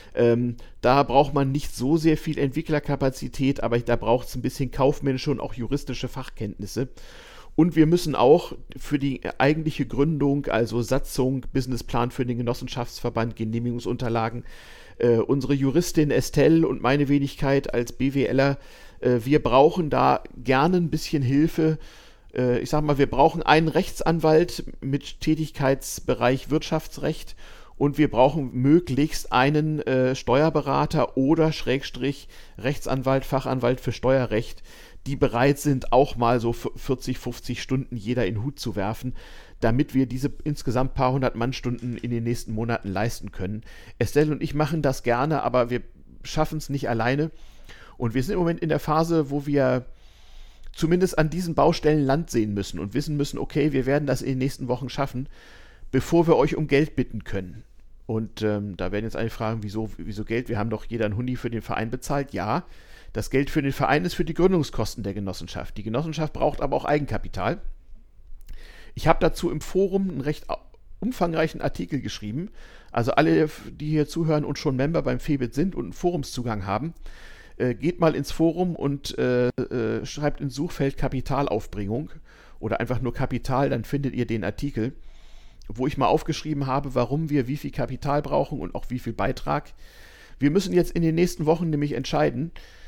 Speaker 1: Da braucht man nicht so sehr viel Entwicklerkapazität, aber da braucht es ein bisschen kaufmännische und auch juristische Fachkenntnisse. Und wir müssen auch für die eigentliche Gründung, also Satzung, Businessplan für den Genossenschaftsverband, Genehmigungsunterlagen, unsere Juristin Estelle und meine Wenigkeit als BWLer, wir brauchen da gerne ein bisschen Hilfe. Ich sag mal, wir brauchen einen Rechtsanwalt mit Tätigkeitsbereich Wirtschaftsrecht, und wir brauchen möglichst einen Steuerberater oder Rechtsanwalt, Fachanwalt für Steuerrecht, die bereit sind, auch mal so 40, 50 Stunden jeder in den Hut zu werfen, damit wir diese insgesamt paar 100 Mannstunden in den nächsten Monaten leisten können. Estelle und ich machen das gerne, aber wir schaffen es nicht alleine. Und wir sind im Moment in der Phase, wo wir zumindest an diesen Baustellen Land sehen müssen und wissen müssen, okay, wir werden das in den nächsten Wochen schaffen, bevor wir euch um Geld bitten können. Und da werden jetzt einige fragen, wieso Geld? Wir haben doch jeder einen Hundi für den Verein bezahlt. Ja, das Geld für den Verein ist für die Gründungskosten der Genossenschaft. Die Genossenschaft braucht aber auch Eigenkapital. Ich habe dazu im Forum einen recht umfangreichen Artikel geschrieben. Also alle, die hier zuhören und schon Member beim Febit sind und einen Forumszugang haben, geht mal ins Forum und schreibt ins Suchfeld Kapitalaufbringung oder einfach nur Kapital, dann findet ihr den Artikel, wo ich mal aufgeschrieben habe, warum wir wie viel Kapital brauchen und auch wie viel Beitrag. Wir müssen jetzt in den nächsten Wochen nämlich entscheiden,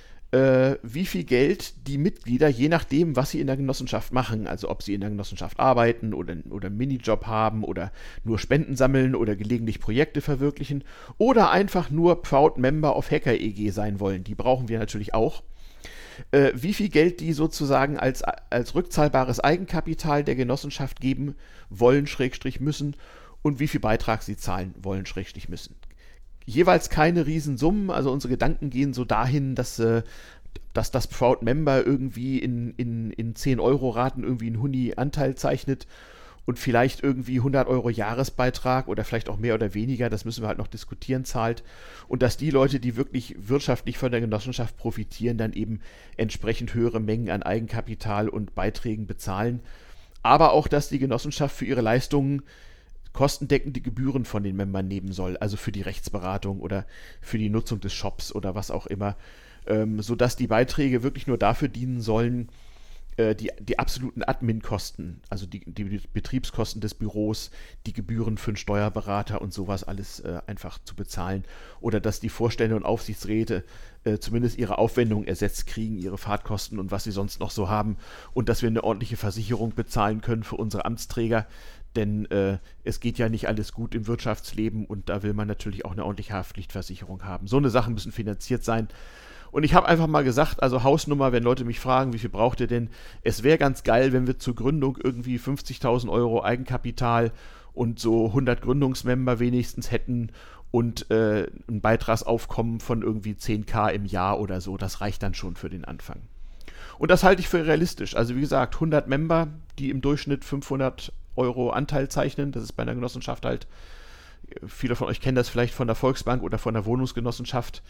Speaker 1: wie viel Geld die Mitglieder, je nachdem, was sie in der Genossenschaft machen, also ob sie in der Genossenschaft arbeiten oder einen Minijob haben oder nur Spenden sammeln oder gelegentlich Projekte verwirklichen oder einfach nur Proud Member of Hacker EG sein wollen, die brauchen wir natürlich auch, wie viel Geld die sozusagen als rückzahlbares Eigenkapital der Genossenschaft geben wollen, / müssen und wie viel Beitrag sie zahlen wollen, / müssen. Jeweils keine Riesensummen, also unsere Gedanken gehen so dahin, dass das Proud Member irgendwie in 10-Euro-Raten irgendwie einen Huni-Anteil zeichnet und vielleicht irgendwie 100 Euro Jahresbeitrag oder vielleicht auch mehr oder weniger, das müssen wir halt noch diskutieren, zahlt. Und dass die Leute, die wirklich wirtschaftlich von der Genossenschaft profitieren, dann eben entsprechend höhere Mengen an Eigenkapital und Beiträgen bezahlen. Aber auch, dass die Genossenschaft für ihre Leistungen kostendeckend die Gebühren von den Membern nehmen soll, also für die Rechtsberatung oder für die Nutzung des Shops oder was auch immer, sodass die Beiträge wirklich nur dafür dienen sollen, die absoluten Admin-Kosten, also die Betriebskosten des Büros, die Gebühren für einen Steuerberater und sowas alles einfach zu bezahlen oder dass die Vorstände und Aufsichtsräte zumindest ihre Aufwendungen ersetzt kriegen, ihre Fahrtkosten und was sie sonst noch so haben und dass wir eine ordentliche Versicherung bezahlen können für unsere Amtsträger, denn es geht ja nicht alles gut im Wirtschaftsleben und da will man natürlich auch eine ordentliche Haftpflichtversicherung haben. So eine Sachen müssen finanziert sein. Und ich habe einfach mal gesagt, also Hausnummer, wenn Leute mich fragen, wie viel braucht ihr denn? Es wäre ganz geil, wenn wir zur Gründung irgendwie 50.000 Euro Eigenkapital und so 100 Gründungsmember wenigstens hätten und ein Beitragsaufkommen von irgendwie 10.000 im Jahr oder so. Das reicht dann schon für den Anfang. Und das halte ich für realistisch. Also wie gesagt, 100 Member, die im Durchschnitt 500 Euro Anteil zeichnen, das ist bei einer Genossenschaft halt, viele von euch kennen das vielleicht von der Volksbank oder von der Wohnungsgenossenschaft,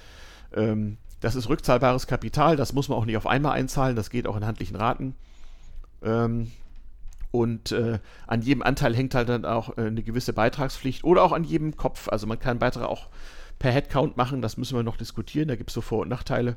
Speaker 1: das ist rückzahlbares Kapital, das muss man auch nicht auf einmal einzahlen, das geht auch in handlichen Raten. Und an jedem Anteil hängt halt dann auch eine gewisse Beitragspflicht oder auch an jedem Kopf. Also man kann einen Beitrag auch per Headcount machen, das müssen wir noch diskutieren, da gibt es so Vor- und Nachteile.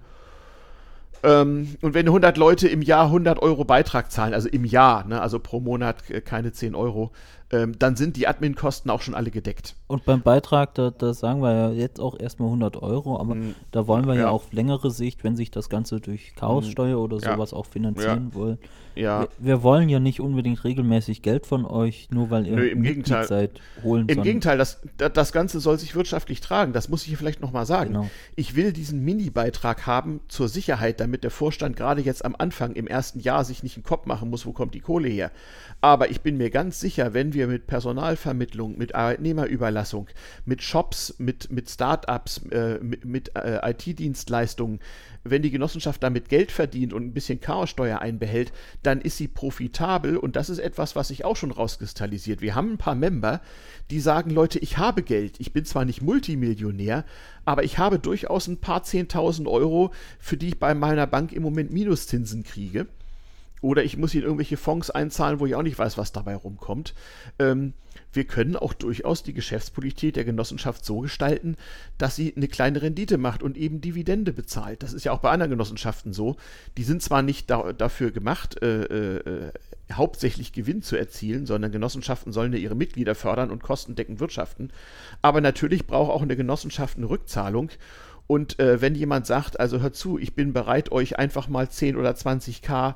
Speaker 1: Und wenn 100 Leute im Jahr 100 Euro Beitrag zahlen, also im Jahr, ne, also pro Monat keine 10 Euro, dann sind die Admin-Kosten auch schon alle gedeckt.
Speaker 2: Und beim Beitrag, da sagen wir ja jetzt auch erstmal 100 Euro, aber da wollen wir ja auf längere Sicht, wenn sich das Ganze durch Chaossteuer oder sowas auch finanzieren wollen.
Speaker 1: Ja.
Speaker 2: Wir wollen ja nicht unbedingt regelmäßig Geld von euch, nur weil ihr Mitglied seid, holen.
Speaker 1: Im Gegenteil, das Ganze soll sich wirtschaftlich tragen, das muss ich hier vielleicht nochmal sagen.
Speaker 2: Genau.
Speaker 1: Ich will diesen Mini-Beitrag haben zur Sicherheit, damit der Vorstand gerade jetzt am Anfang im ersten Jahr sich nicht einen Kopf machen muss, wo kommt die Kohle her. Aber ich bin mir ganz sicher, wenn wir mit Personalvermittlung, mit Arbeitnehmerüberlassung, mit Shops, mit Start-ups, mit IT-Dienstleistungen, wenn die Genossenschaft damit Geld verdient und ein bisschen Chaossteuer einbehält, dann ist sie profitabel und das ist etwas, was sich auch schon rauskristallisiert. Wir haben ein paar Member, die sagen, Leute, ich habe Geld, ich bin zwar nicht Multimillionär, aber ich habe durchaus ein paar 10.000 Euro, für die ich bei meiner Bank im Moment Minuszinsen kriege. Oder ich muss hier in irgendwelche Fonds einzahlen, wo ich auch nicht weiß, was dabei rumkommt. Wir können auch durchaus die Geschäftspolitik der Genossenschaft so gestalten, dass sie eine kleine Rendite macht und eben Dividende bezahlt. Das ist ja auch bei anderen Genossenschaften so. Die sind zwar nicht dafür gemacht, hauptsächlich Gewinn zu erzielen, sondern Genossenschaften sollen ja ihre Mitglieder fördern und kostendeckend wirtschaften. Aber natürlich braucht auch eine Genossenschaft eine Rückzahlung. Und wenn jemand sagt, also hört zu, ich bin bereit, euch einfach mal 10 oder 20.000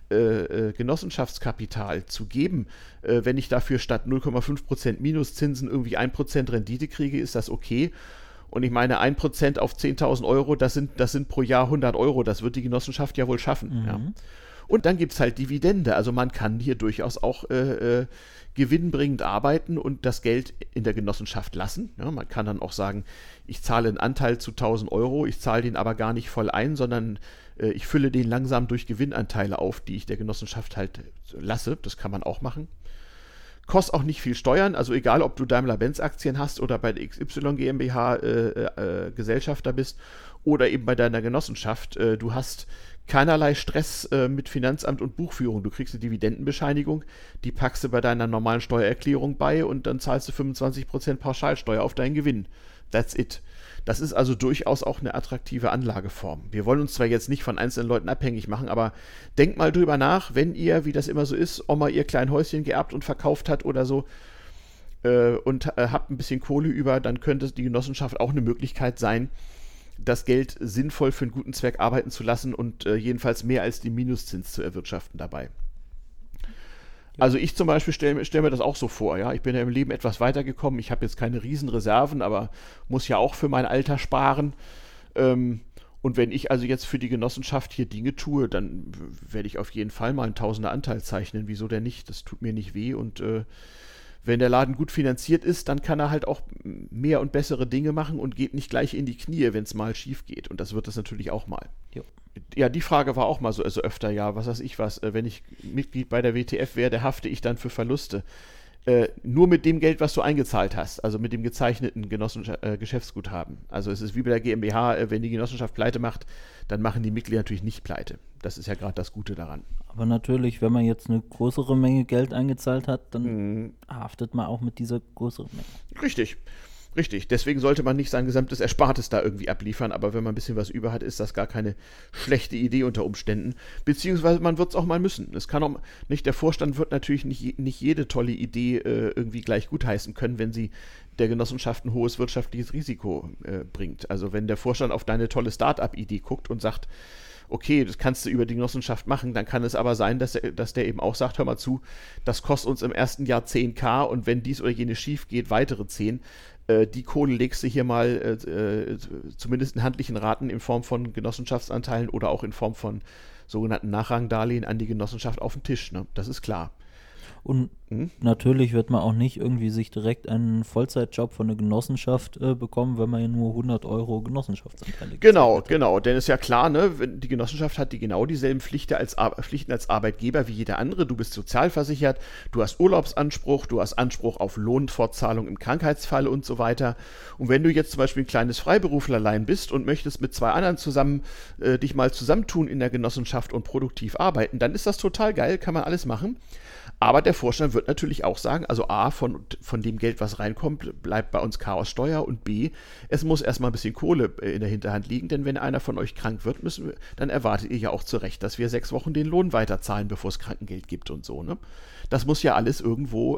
Speaker 1: Genossenschaftskapital zu geben, wenn ich dafür statt 0,5% Minuszinsen irgendwie 1% Rendite kriege, ist das okay. Und ich meine, 1% auf 10.000 Euro, das sind pro Jahr 100 Euro, das wird die Genossenschaft ja wohl schaffen.
Speaker 2: Mhm.
Speaker 1: Ja. Und dann gibt es halt Dividende, also man kann hier durchaus auch gewinnbringend arbeiten und das Geld in der Genossenschaft lassen. Ja, man kann dann auch sagen, ich zahle einen Anteil zu 1.000 Euro, ich zahle den aber gar nicht voll ein, sondern ich fülle den langsam durch Gewinnanteile auf, die ich der Genossenschaft halt lasse. Das kann man auch machen. Kostet auch nicht viel Steuern, also egal, ob du Daimler-Benz-Aktien hast oder bei der XY GmbH Gesellschafter bist oder eben bei deiner Genossenschaft. Du hast keinerlei Stress mit Finanzamt und Buchführung. Du kriegst eine Dividendenbescheinigung, die packst du bei deiner normalen Steuererklärung bei und dann zahlst du 25% Pauschalsteuer auf deinen Gewinn. That's it. Das ist also durchaus auch eine attraktive Anlageform. Wir wollen uns zwar jetzt nicht von einzelnen Leuten abhängig machen, aber denkt mal drüber nach, wenn ihr, wie das immer so ist, Oma ihr klein Häuschen geerbt und verkauft hat oder so und habt ein bisschen Kohle über, dann könnte die Genossenschaft auch eine Möglichkeit sein, das Geld sinnvoll für einen guten Zweck arbeiten zu lassen und jedenfalls mehr als den Minuszins zu erwirtschaften dabei. Also ich zum Beispiel stell mir das auch so vor, ja. Ich bin ja im Leben etwas weitergekommen. Ich habe jetzt keine Riesenreserven, aber muss ja auch für mein Alter sparen. Und wenn ich also jetzt für die Genossenschaft hier Dinge tue, dann werde ich auf jeden Fall mal einen Tausender-Anteil zeichnen. Wieso denn nicht? Das tut mir nicht weh. Und wenn der Laden gut finanziert ist, dann kann er halt auch mehr und bessere Dinge machen und geht nicht gleich in die Knie, wenn es mal schief geht. Und das wird es natürlich auch mal. Jo. Ja, die Frage war auch mal so öfter, ja, was weiß ich was, wenn ich Mitglied bei der WTF werde, hafte ich dann für Verluste. Nur mit dem Geld, was du eingezahlt hast, also mit dem gezeichneten Geschäftsguthaben. Also es ist wie bei der GmbH, wenn die Genossenschaft pleite macht, dann machen die Mitglieder natürlich nicht pleite. Das ist ja gerade das Gute daran.
Speaker 2: Aber natürlich, wenn man jetzt eine größere Menge Geld eingezahlt hat, dann haftet man auch mit dieser größeren Menge.
Speaker 1: Richtig, deswegen sollte man nicht sein gesamtes Erspartes da irgendwie abliefern, aber wenn man ein bisschen was über hat, ist das gar keine schlechte Idee unter Umständen, beziehungsweise man wird es auch mal müssen. Es kann auch nicht, der Vorstand wird natürlich nicht jede tolle Idee irgendwie gleich gutheißen können, wenn sie der Genossenschaft ein hohes wirtschaftliches Risiko bringt. Also wenn der Vorstand auf deine tolle Start-up-Idee guckt und sagt, okay, das kannst du über die Genossenschaft machen, dann kann es aber sein, dass der eben auch sagt, hör mal zu, das kostet uns im ersten Jahr 10.000 und wenn dies oder jenes schief geht, weitere 10. Die Kohle legst du hier mal zumindest in handlichen Raten in Form von Genossenschaftsanteilen oder auch in Form von sogenannten Nachrangdarlehen an die Genossenschaft auf den Tisch. Ne? Das ist klar.
Speaker 2: Und natürlich wird man auch nicht irgendwie sich direkt einen Vollzeitjob von der Genossenschaft bekommen, wenn man ja nur 100 € Genossenschaftsanteile
Speaker 1: Genau, denn ist ja klar, ne, die Genossenschaft hat genau dieselben Pflichten als Arbeitgeber wie jeder andere. Du bist sozialversichert, du hast Urlaubsanspruch, du hast Anspruch auf Lohnfortzahlung im Krankheitsfall und so weiter. Und wenn du jetzt zum Beispiel ein kleines Freiberuflerlein bist und möchtest mit 2 anderen zusammen dich mal zusammentun in der Genossenschaft und produktiv arbeiten, dann ist das total geil, kann man alles machen. Aber der Vorstand wird natürlich auch sagen, also A, von dem Geld, was reinkommt, bleibt bei uns Chaossteuer und B, es muss erstmal ein bisschen Kohle in der Hinterhand liegen, denn wenn einer von euch krank wird, dann erwartet ihr ja auch zu Recht, dass wir 6 Wochen den Lohn weiterzahlen, bevor es Krankengeld gibt und so. Ne? Das muss ja alles irgendwo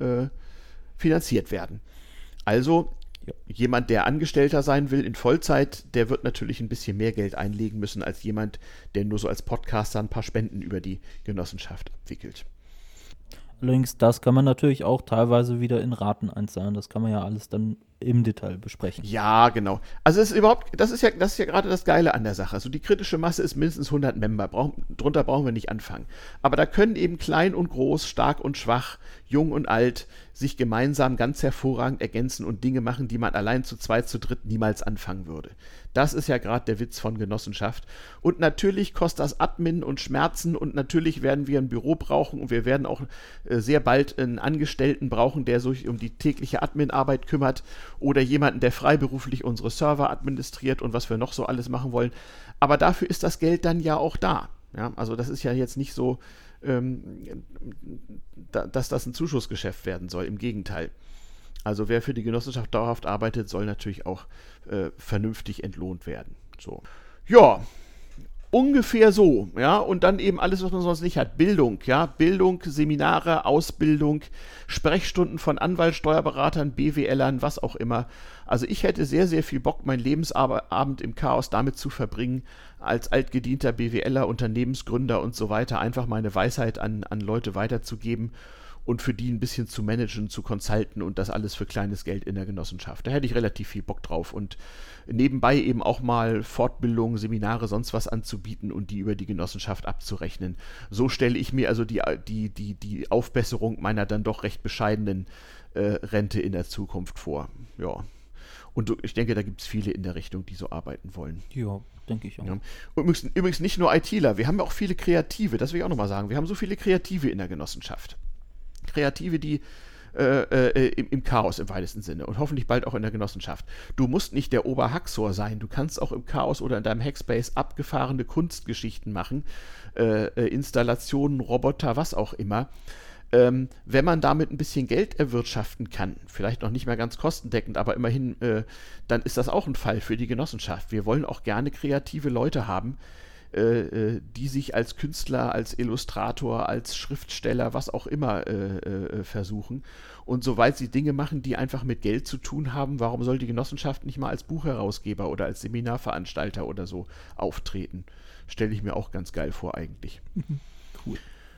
Speaker 1: finanziert werden. Also jemand, der Angestellter sein will in Vollzeit, der wird natürlich ein bisschen mehr Geld einlegen müssen als jemand, der nur so als Podcaster ein paar Spenden über die Genossenschaft abwickelt.
Speaker 2: Allerdings, das kann man natürlich auch teilweise wieder in Raten einzahlen. Das kann man ja alles dann im Detail besprechen.
Speaker 1: Ja, genau. Also das ist ja gerade das Geile an der Sache. Also die kritische Masse ist mindestens 100 Member. Drunter brauchen wir nicht anfangen. Aber da können eben klein und groß, stark und schwach, jung und alt sich gemeinsam ganz hervorragend ergänzen und Dinge machen, die man allein zu zweit, zu dritt niemals anfangen würde. Das ist ja gerade der Witz von Genossenschaft. Und natürlich kostet das Admin und Schmerzen und natürlich werden wir ein Büro brauchen und wir werden auch sehr bald einen Angestellten brauchen, der sich um die tägliche Adminarbeit kümmert oder jemanden, der freiberuflich unsere Server administriert und was wir noch so alles machen wollen. Aber dafür ist das Geld dann ja auch da. Ja, also das ist ja jetzt nicht so, dass das ein Zuschussgeschäft werden soll. Im Gegenteil. Also wer für die Genossenschaft dauerhaft arbeitet, soll natürlich auch vernünftig entlohnt werden. So. Ja, ungefähr so, ja, und dann eben alles, was man sonst nicht hat. Bildung, ja, Bildung, Seminare, Ausbildung, Sprechstunden von Anwalt, Steuerberatern, BWLern, was auch immer. Also ich hätte sehr, sehr viel Bock, meinen Lebensabend im Chaos damit zu verbringen, als altgedienter BWLer, Unternehmensgründer und so weiter, einfach meine Weisheit an Leute weiterzugeben und für die ein bisschen zu managen, zu consulten und das alles für kleines Geld in der Genossenschaft. Da hätte ich relativ viel Bock drauf und nebenbei eben auch mal Fortbildungen, Seminare, sonst was anzubieten und die über die Genossenschaft abzurechnen. So stelle ich mir also die Aufbesserung meiner dann doch recht bescheidenen Rente in der Zukunft vor. Ja. Und ich denke, da gibt es viele in der Richtung, die so arbeiten wollen.
Speaker 2: Ja, denke ich auch. Ja.
Speaker 1: Übrigens nicht nur ITler, wir haben auch viele Kreative, das will ich auch nochmal sagen. Wir haben so viele Kreative in der Genossenschaft. Kreative, die im Chaos im weitesten Sinne und hoffentlich bald auch in der Genossenschaft. Du musst nicht der Oberhaxor sein, du kannst auch im Chaos oder in deinem Hackspace abgefahrene Kunstgeschichten machen, Installationen, Roboter, was auch immer. Wenn man damit ein bisschen Geld erwirtschaften kann, vielleicht noch nicht mehr ganz kostendeckend, aber immerhin, dann ist das auch ein Fall für die Genossenschaft. Wir wollen auch gerne kreative Leute haben, die sich als Künstler, als Illustrator, als Schriftsteller, was auch immer versuchen. Und soweit sie Dinge machen, die einfach mit Geld zu tun haben, warum soll die Genossenschaft nicht mal als Buchherausgeber oder als Seminarveranstalter oder so auftreten? Stelle ich mir auch ganz geil vor eigentlich.
Speaker 2: Cool.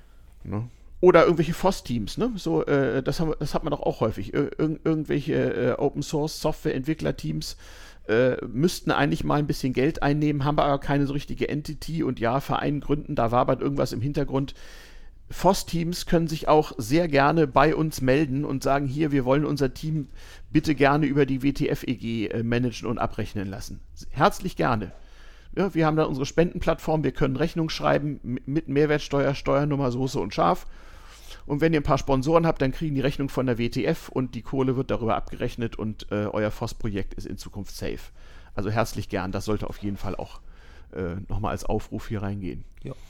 Speaker 1: Ne? Oder irgendwelche FOSS-Teams, ne? So, das hat man doch auch häufig. Irgendwelche Open-Source-Software-Entwickler-Teams müssten eigentlich mal ein bisschen Geld einnehmen, haben aber keine so richtige Entity und ja, Verein gründen, da wabert irgendwas im Hintergrund. FOSS-Teams können sich auch sehr gerne bei uns melden und sagen, hier, wir wollen unser Team bitte gerne über die WTF-EG managen und abrechnen lassen. Herzlich gerne. Ja, wir haben dann unsere Spendenplattform, wir können Rechnung schreiben mit Mehrwertsteuer, Steuernummer, Soße und Schaf. Und wenn ihr ein paar Sponsoren habt, dann kriegen die Rechnung von der WTF und die Kohle wird darüber abgerechnet und euer FOSS-Projekt ist in Zukunft safe. Also herzlich gern, das sollte auf jeden Fall auch nochmal als Aufruf hier reingehen.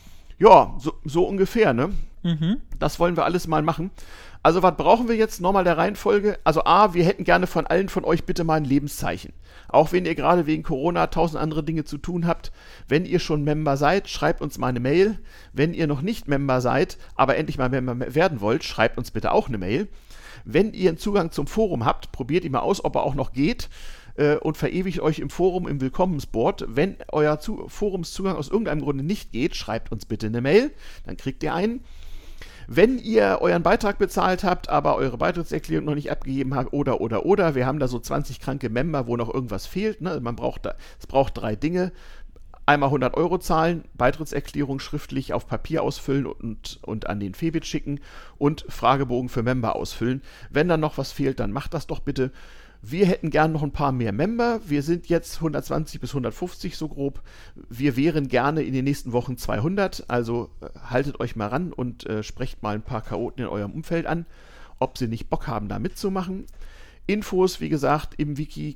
Speaker 1: Ja, so ungefähr, ne? Das wollen wir alles mal machen. Also was brauchen wir jetzt nochmal der Reihenfolge? Also A, wir hätten gerne von allen von euch bitte mal ein Lebenszeichen. Auch wenn ihr gerade wegen Corona 1000 andere Dinge zu tun habt. Wenn ihr schon Member seid, schreibt uns mal eine Mail. Wenn ihr noch nicht Member seid, aber endlich mal Member werden wollt, schreibt uns bitte auch eine Mail. Wenn ihr einen Zugang zum Forum habt, probiert ihn mal aus, ob er auch noch geht. Und verewigt euch im Forum im Willkommensboard. Wenn euer Forumszugang aus irgendeinem Grunde nicht geht, schreibt uns bitte eine Mail. Dann kriegt ihr einen. Wenn ihr euren Beitrag bezahlt habt, aber eure Beitrittserklärung noch nicht abgegeben habt, oder, wir haben da so 20 kranke Member, wo noch irgendwas fehlt, ne? Es braucht 3 Dinge. Einmal 100 € zahlen, Beitrittserklärung schriftlich auf Papier ausfüllen und an den Febit schicken und Fragebogen für Member ausfüllen. Wenn dann noch was fehlt, dann macht das doch bitte. Wir hätten gern noch ein paar mehr Member. Wir sind jetzt 120 bis 150 so grob. Wir wären gerne in den nächsten Wochen 200. Also haltet euch mal ran und sprecht mal ein paar Chaoten in eurem Umfeld an, ob sie nicht Bock haben, da mitzumachen. Infos, wie gesagt, im Wiki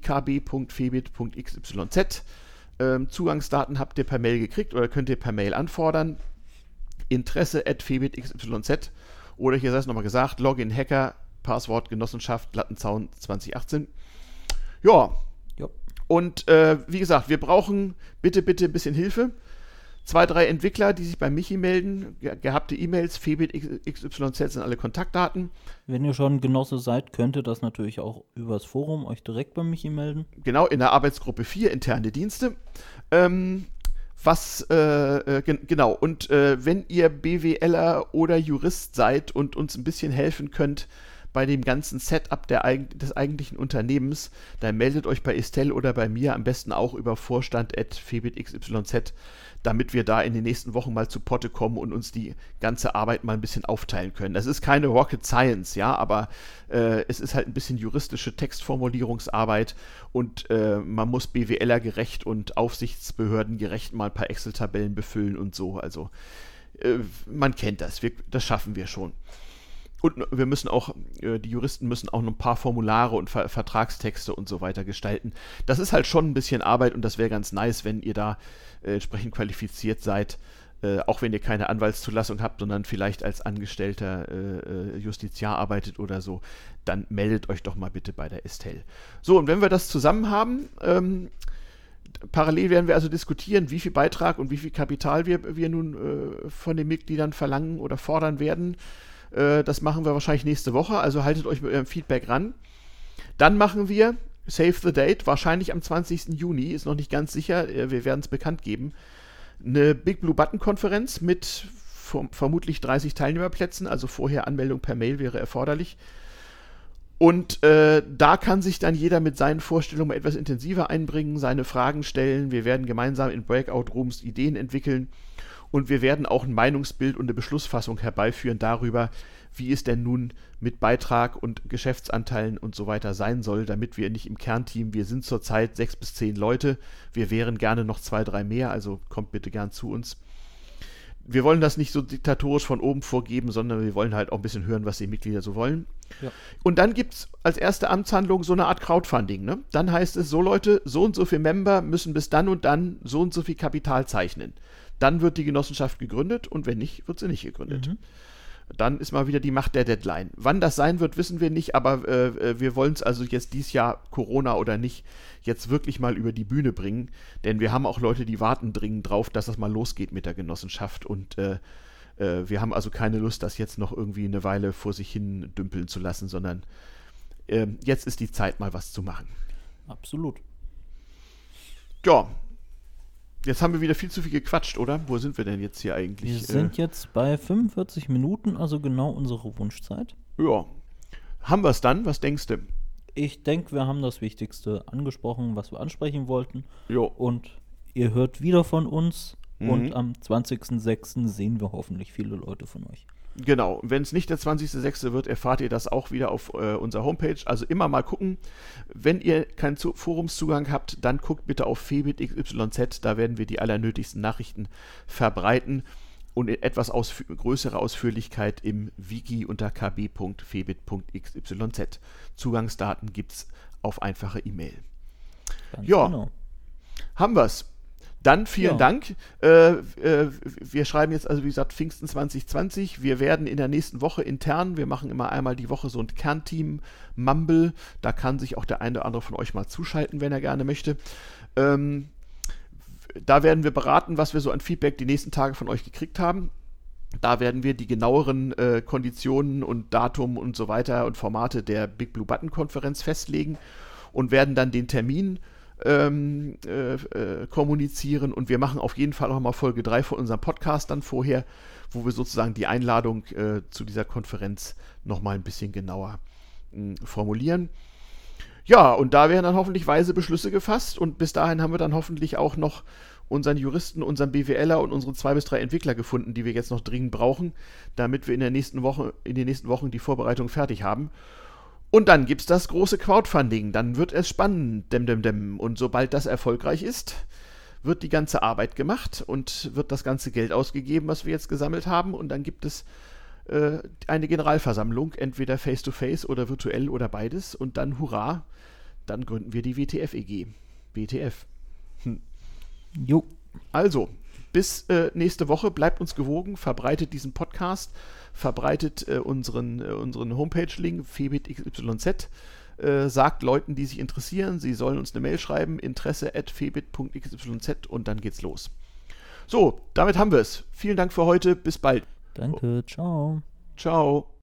Speaker 1: kb.febit.xyz. Zugangsdaten habt ihr per Mail gekriegt oder könnt ihr per Mail anfordern. Interesse@febit.xyz. Oder hier sei es nochmal gesagt, Login Hacker, Passwort Genossenschaft Lattenzaun 2018. Ja. Und wie gesagt, wir brauchen bitte ein bisschen Hilfe. 2, 3 Entwickler, die sich bei Michi melden. Gehabte E-Mails, Febit XYZ sind alle Kontaktdaten.
Speaker 2: Wenn ihr schon Genosse seid, könnt ihr das natürlich auch übers Forum euch direkt bei Michi melden.
Speaker 1: Genau, in der Arbeitsgruppe 4, interne Dienste. Genau, und wenn ihr BWLer oder Jurist seid und uns ein bisschen helfen könnt bei dem ganzen Setup des eigentlichen Unternehmens, dann meldet euch bei Estelle oder bei mir, am besten auch über vorstand@febit.xyz, damit wir da in den nächsten Wochen mal zu Potte kommen und uns die ganze Arbeit mal ein bisschen aufteilen können. Das ist keine Rocket Science, ja, aber es ist halt ein bisschen juristische Textformulierungsarbeit und man muss BWLer gerecht und Aufsichtsbehörden gerecht mal ein paar Excel-Tabellen befüllen und so. Also man kennt das, das schaffen wir schon. Und wir müssen auch, die Juristen müssen auch noch ein paar Formulare und Vertragstexte und so weiter gestalten. Das ist halt schon ein bisschen Arbeit und das wäre ganz nice, wenn ihr da entsprechend qualifiziert seid, auch wenn ihr keine Anwaltszulassung habt, sondern vielleicht als angestellter Justiziar arbeitet oder so, dann meldet euch doch mal bitte bei der Estelle. So, und wenn wir das zusammen haben, parallel werden wir also diskutieren, wie viel Beitrag und wie viel Kapital wir nun von den Mitgliedern verlangen oder fordern werden. Das machen wir wahrscheinlich nächste Woche, also haltet euch mit eurem Feedback ran. Dann machen wir, save the date, wahrscheinlich am 20. Juni, ist noch nicht ganz sicher, wir werden es bekannt geben, eine Big Blue Button Konferenz mit vermutlich 30 Teilnehmerplätzen, also vorher Anmeldung per Mail wäre erforderlich. Und da kann sich dann jeder mit seinen Vorstellungen etwas intensiver einbringen, seine Fragen stellen. Wir werden gemeinsam in Breakout-Rooms Ideen entwickeln. Und wir werden auch ein Meinungsbild und eine Beschlussfassung herbeiführen darüber, wie es denn nun mit Beitrag und Geschäftsanteilen und so weiter sein soll, damit wir nicht im Kernteam, wir sind zurzeit 6 bis 10 Leute, wir wären gerne noch 2, 3 mehr, also kommt bitte gern zu uns. Wir wollen das nicht so diktatorisch von oben vorgeben, sondern wir wollen halt auch ein bisschen hören, was die Mitglieder so wollen. Ja. Und dann gibt es als erste Amtshandlung so eine Art Crowdfunding. Ne? Dann heißt es, so Leute, so und so viele Member müssen bis dann und dann so und so viel Kapital zeichnen. Dann wird die Genossenschaft gegründet und wenn nicht, wird sie nicht gegründet. Dann ist mal wieder die Macht der Deadline. Wann das sein wird, wissen wir nicht, aber wir wollen es also jetzt dieses Jahr, Corona oder nicht, jetzt wirklich mal über die Bühne bringen. Denn wir haben auch Leute, die warten dringend drauf, dass das mal losgeht mit der Genossenschaft. Und wir haben also keine Lust, das jetzt noch irgendwie eine Weile vor sich hin dümpeln zu lassen, sondern jetzt ist die Zeit, mal was zu machen.
Speaker 2: Absolut.
Speaker 1: Ja. Jetzt haben wir wieder viel zu viel gequatscht, oder? Wo sind wir denn jetzt hier eigentlich?
Speaker 2: Wir sind jetzt bei 45 Minuten, also genau unsere Wunschzeit.
Speaker 1: Ja. Haben wir es dann? Was denkst du?
Speaker 2: Ich denke, wir haben das Wichtigste angesprochen, was wir ansprechen wollten.
Speaker 1: Jo.
Speaker 2: Und ihr hört wieder von uns. Und am 20.06. sehen wir hoffentlich viele Leute von euch.
Speaker 1: Genau, wenn es nicht der 20.06. wird, erfahrt ihr das auch wieder auf unserer Homepage. Also immer mal gucken. Wenn ihr keinen Forumszugang habt, dann guckt bitte auf Febit XYZ. Da werden wir die allernötigsten Nachrichten verbreiten und in etwas größere Ausführlichkeit im Wiki unter kb.febit.xyz. Zugangsdaten gibt es auf einfache E-Mail. Ja, genau. Haben wir es. Dann vielen Dank. Wir schreiben jetzt also, wie gesagt, Pfingsten 2020. Wir werden in der nächsten Woche intern, wir machen immer einmal die Woche so ein Kernteam Mumble. Da kann sich auch der eine oder andere von euch mal zuschalten, wenn er gerne möchte. Da werden wir beraten, was wir so an Feedback die nächsten Tage von euch gekriegt haben. Da werden wir die genaueren Konditionen und Datum und so weiter und Formate der Big Blue Button Konferenz festlegen und werden dann den Termin kommunizieren, und wir machen auf jeden Fall auch mal Folge 3 von unserem Podcast dann vorher, wo wir sozusagen die Einladung zu dieser Konferenz nochmal ein bisschen genauer formulieren. Ja, und da werden dann hoffentlich weise Beschlüsse gefasst, und bis dahin haben wir dann hoffentlich auch noch unseren Juristen, unseren BWLer und unsere 2 bis 3 Entwickler gefunden, die wir jetzt noch dringend brauchen, damit wir in den nächsten Wochen die Vorbereitung fertig haben. Und dann gibt es das große Crowdfunding, dann wird es spannend, und sobald das erfolgreich ist, wird die ganze Arbeit gemacht und wird das ganze Geld ausgegeben, was wir jetzt gesammelt haben, und dann gibt es eine Generalversammlung, entweder face-to-face oder virtuell oder beides, und dann, hurra, dann gründen wir die WTF EG. WTF.
Speaker 2: Jo.
Speaker 1: Also, bis nächste Woche, bleibt uns gewogen, verbreitet diesen Podcast, verbreitet unseren Homepage-Link, febit.xyz, sagt Leuten, die sich interessieren, sie sollen uns eine Mail schreiben, interesse@febit.xyz, und dann geht's los. So, damit haben wir es. Vielen Dank für heute, bis bald.
Speaker 2: Danke, ciao.
Speaker 1: Ciao.